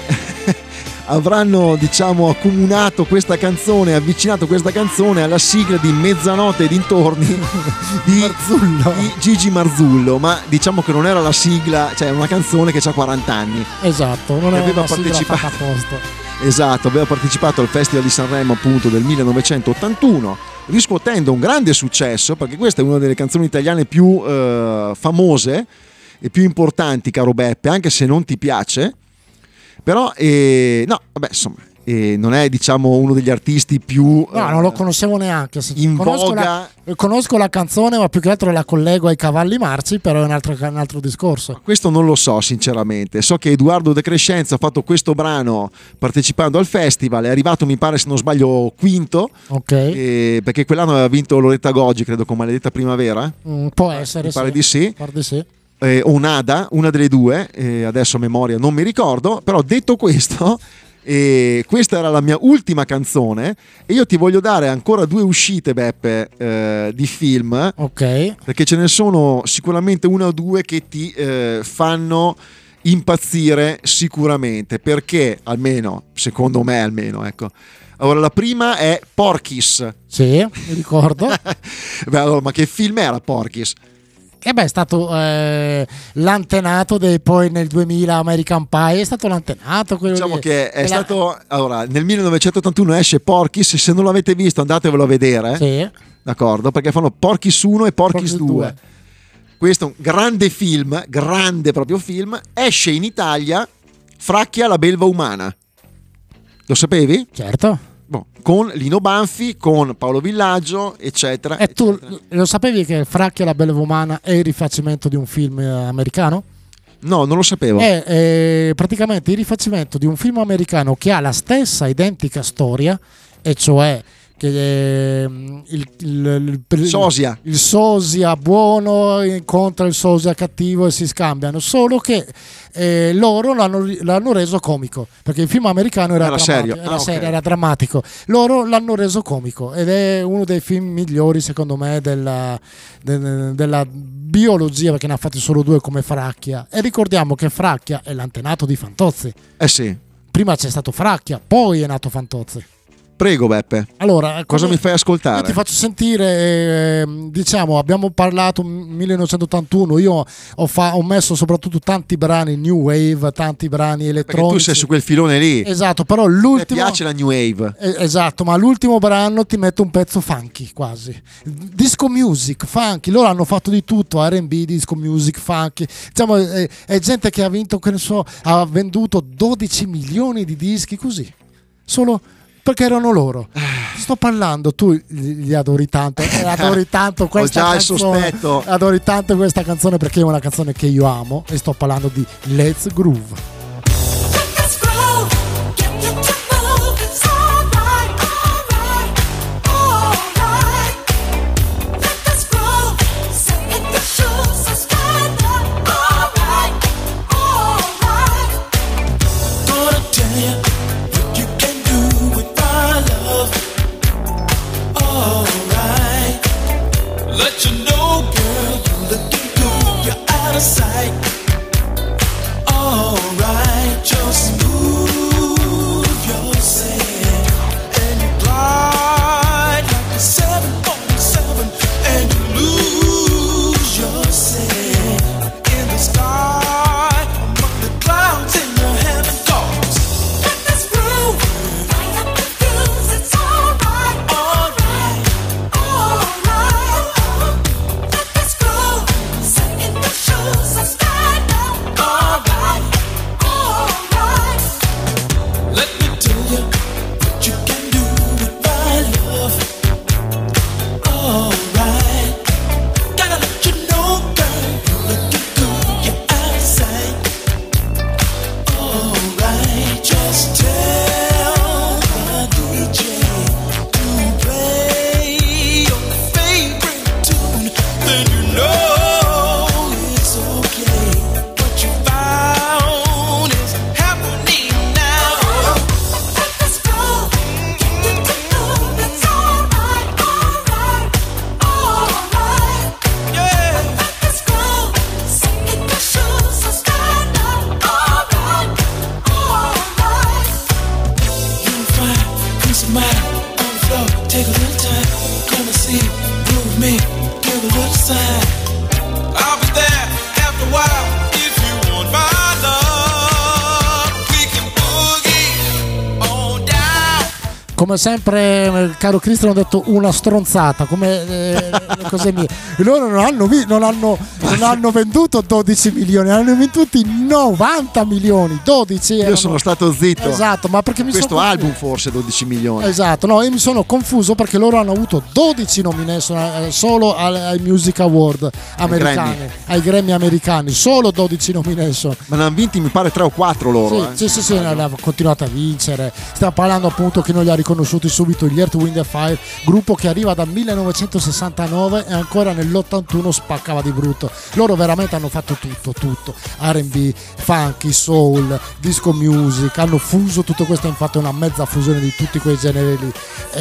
avranno, diciamo, accomunato questa canzone, avvicinato questa canzone alla sigla di Mezzanotte e dintorni di Gigi Marzullo, ma diciamo che non era la sigla, cioè una canzone che ha 40 anni. Esatto, non era aveva una sigla partecipato fatta apposta. Esatto, aveva partecipato al Festival di Sanremo appunto del 1981, riscuotendo un grande successo, perché questa è una delle canzoni italiane più famose e più importanti, caro Beppe, anche se non ti piace. Però no, vabbè, insomma, non è, diciamo, uno degli artisti più no, non lo conoscevo neanche. in voga. Conosco la canzone, ma più che altro la collego ai Cavalli Marci, però è un altro discorso. Questo non lo so sinceramente. So che Edoardo De Crescenzo ha fatto questo brano partecipando al festival, è arrivato, mi pare, se non sbaglio, quinto, ok, perché quell'anno aveva vinto Loretta Goggi, credo, con Maledetta Primavera. Può essere, mi pare di sì. Pare di sì. O Nada, una delle due, adesso a memoria non mi ricordo, però detto questo, questa era la mia ultima canzone e io ti voglio dare ancora 2 uscite, Beppe, di film, ok, perché ce ne sono sicuramente 1 o 2 che ti fanno impazzire sicuramente, perché almeno, secondo me almeno, ecco. Allora, la prima è Porky's. Sì, mi ricordo. Beh, allora, ma che film era Porky's? E beh, è stato l'antenato poi nel 2000 American Pie, è stato l'antenato quello, diciamo che è stato, allora, nel 1981 esce Porky's, se non l'avete visto andatevelo a vedere, sì, d'accordo, perché fanno Porky's 1 e Porky's 2. Questo è un grande film, grande proprio film. Esce in Italia Fracchia la belva umana, lo sapevi? Certo. Con Lino Banfi, con Paolo Villaggio, eccetera. E tu eccetera. Lo sapevi che Fracchia la belva umana è il rifacimento di un film americano? No, non lo sapevo. È praticamente il rifacimento di un film americano che ha la stessa identica storia, e cioè che il sosia buono incontra il sosia cattivo e si scambiano, solo che loro l'hanno reso comico, perché il film americano era serio, era drammatico, loro l'hanno reso comico ed è uno dei film migliori secondo me della biologia, perché ne ha fatti solo 2 come Fracchia, e ricordiamo che Fracchia è l'antenato di Fantozzi. Sì. Prima c'è stato Fracchia, poi è nato Fantozzi. Prego Beppe, allora, cosa mi fai ascoltare? Io ti faccio sentire, diciamo, abbiamo parlato 1981, io ho messo soprattutto tanti brani new wave, tanti brani elettronici. Perché tu sei su quel filone lì. Esatto, però l'ultimo... Mi piace la new wave. Esatto, ma l'ultimo brano ti mette un pezzo funky quasi. Disco music, funky, loro hanno fatto di tutto, R&B, disco music, funky. Diciamo, è gente che ha vinto, che ne so, ha venduto 12 milioni di dischi così. Solo... perché erano loro. Sto parlando, tu li adori tanto, adori tanto questa canzone. Ho già canzone, il sospetto. adori tanto questa canzone perché è una canzone che io amo, e sto parlando di Let's Groove. Let you know, girl, you looking good, you're out of sight. Alright, just move yourself and you glide like come sempre, caro Cristian, ho detto una stronzata come le cose mie. Loro non hanno venduto 12 milioni, hanno venduti 90 milioni. 12 Io sono stato zitto. Esatto, ma perché mi questo sono album forse 12 milioni. Esatto, no, io mi sono confuso perché loro hanno avuto 12 nomination solo ai Music Award americani, ai Grammy americani, solo 12 nomination. Ma ne hanno vinti mi pare 3 o 4 loro. Sì, hanno continuato a vincere. Stiamo parlando appunto che non li ha riconosciuti subito gli Earth, Wind and Fire, gruppo che arriva dal 1969 e ancora nell'81 spaccava di brutto. Loro veramente hanno fatto tutto, R&B, funky, soul, disco music, hanno fuso tutto questo, infatti è una mezza fusione di tutti quei generi lì.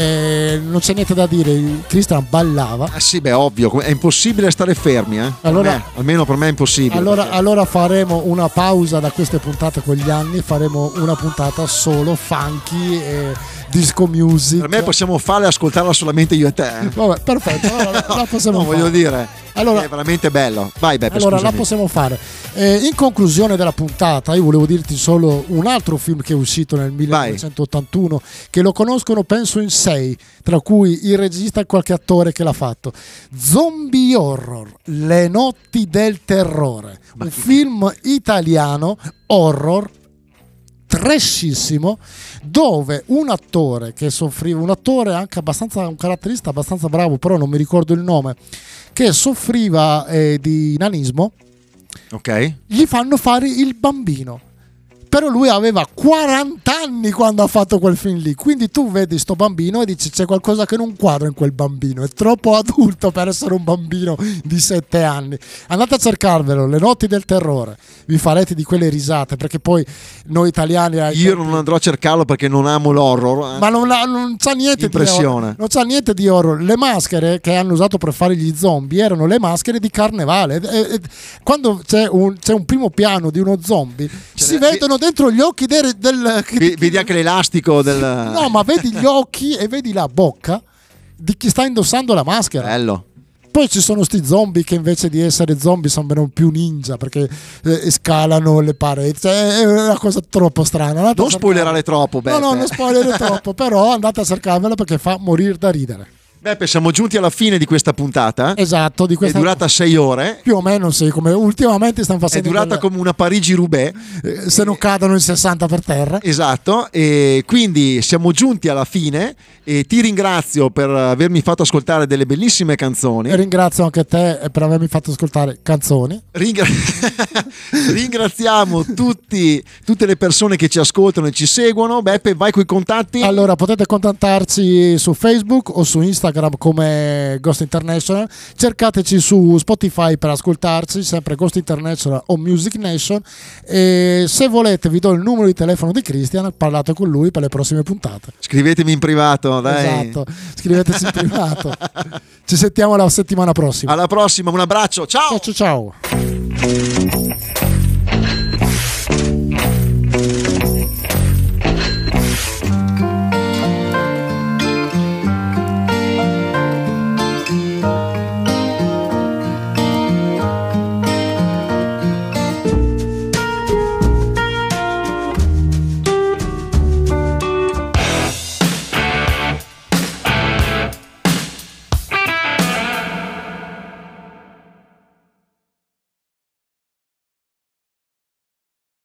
Non c'è niente da dire, Christian ballava. Sì, beh, ovvio, è impossibile stare fermi, Allora, almeno per me è impossibile. Allora faremo una pausa da queste puntate con gli anni, faremo una puntata solo funky e disco music. Per me possiamo farla e ascoltarla solamente io e te. Vabbè, perfetto, allora la possiamo fare. Voglio dire, allora, è veramente bello. Vai Beppe, allora scusami. la possiamo fare. In conclusione della puntata, io volevo dirti solo un altro film che è uscito nel 1981, che lo conoscono penso in 6, tra cui il regista e qualche attore che l'ha fatto. Zombie Horror, Le notti del terrore, un film italiano horror trashissimo, dove un attore che soffriva, un attore anche abbastanza, un caratterista abbastanza bravo, però non mi ricordo il nome, che soffriva di nanismo, ok, gli fanno fare il bambino. Però lui aveva 40 anni quando ha fatto quel film lì, quindi tu vedi sto bambino e dici c'è qualcosa che non quadra in quel bambino, è troppo adulto per essere un bambino di 7 anni. Andate a cercarvelo, Le notti del terrore, vi farete di quelle risate, perché poi noi italiani io non andrò a cercarlo perché non amo l'horror, ma non c'ha niente impressione. Non c'ha niente di horror. Le maschere che hanno usato per fare gli zombie erano le maschere di carnevale, e quando c'è un primo piano di uno zombie si vedono dentro gli occhi vedi anche l'elastico del... No, ma vedi gli occhi e vedi la bocca di chi sta indossando la maschera. Bello. Poi ci sono sti zombie che invece di essere zombie sembrano più ninja, perché scalano le pareti. È una cosa troppo strana. Non spoilerare troppo, Beppe. No, non spoilerare troppo, però andate a cercarvela perché fa morire da ridere. Beppe, siamo giunti alla fine di questa puntata. Esatto, di questa... È durata 6 ore. Più o meno, sì, come ultimamente stanno facendo. È durata come una Parigi-Roubaix. Se non cadono in 60 per terra. Esatto, e quindi siamo giunti alla fine e ti ringrazio per avermi fatto ascoltare delle bellissime canzoni. E ringrazio anche te per avermi fatto ascoltare canzoni. Ringraziamo tutte le persone che ci ascoltano e ci seguono. Beppe, vai coi contatti. Allora, potete contattarci su Facebook o su Instagram come Ghost International, cercateci su Spotify per ascoltarci, sempre Ghost International o Music Nation, e se volete vi do il numero di telefono di Christian, parlate con lui per le prossime puntate. Scrivetemi in privato, dai. Esatto, scriveteci in privato. Ci sentiamo la settimana prossima. Alla prossima, un abbraccio, ciao. Ciao.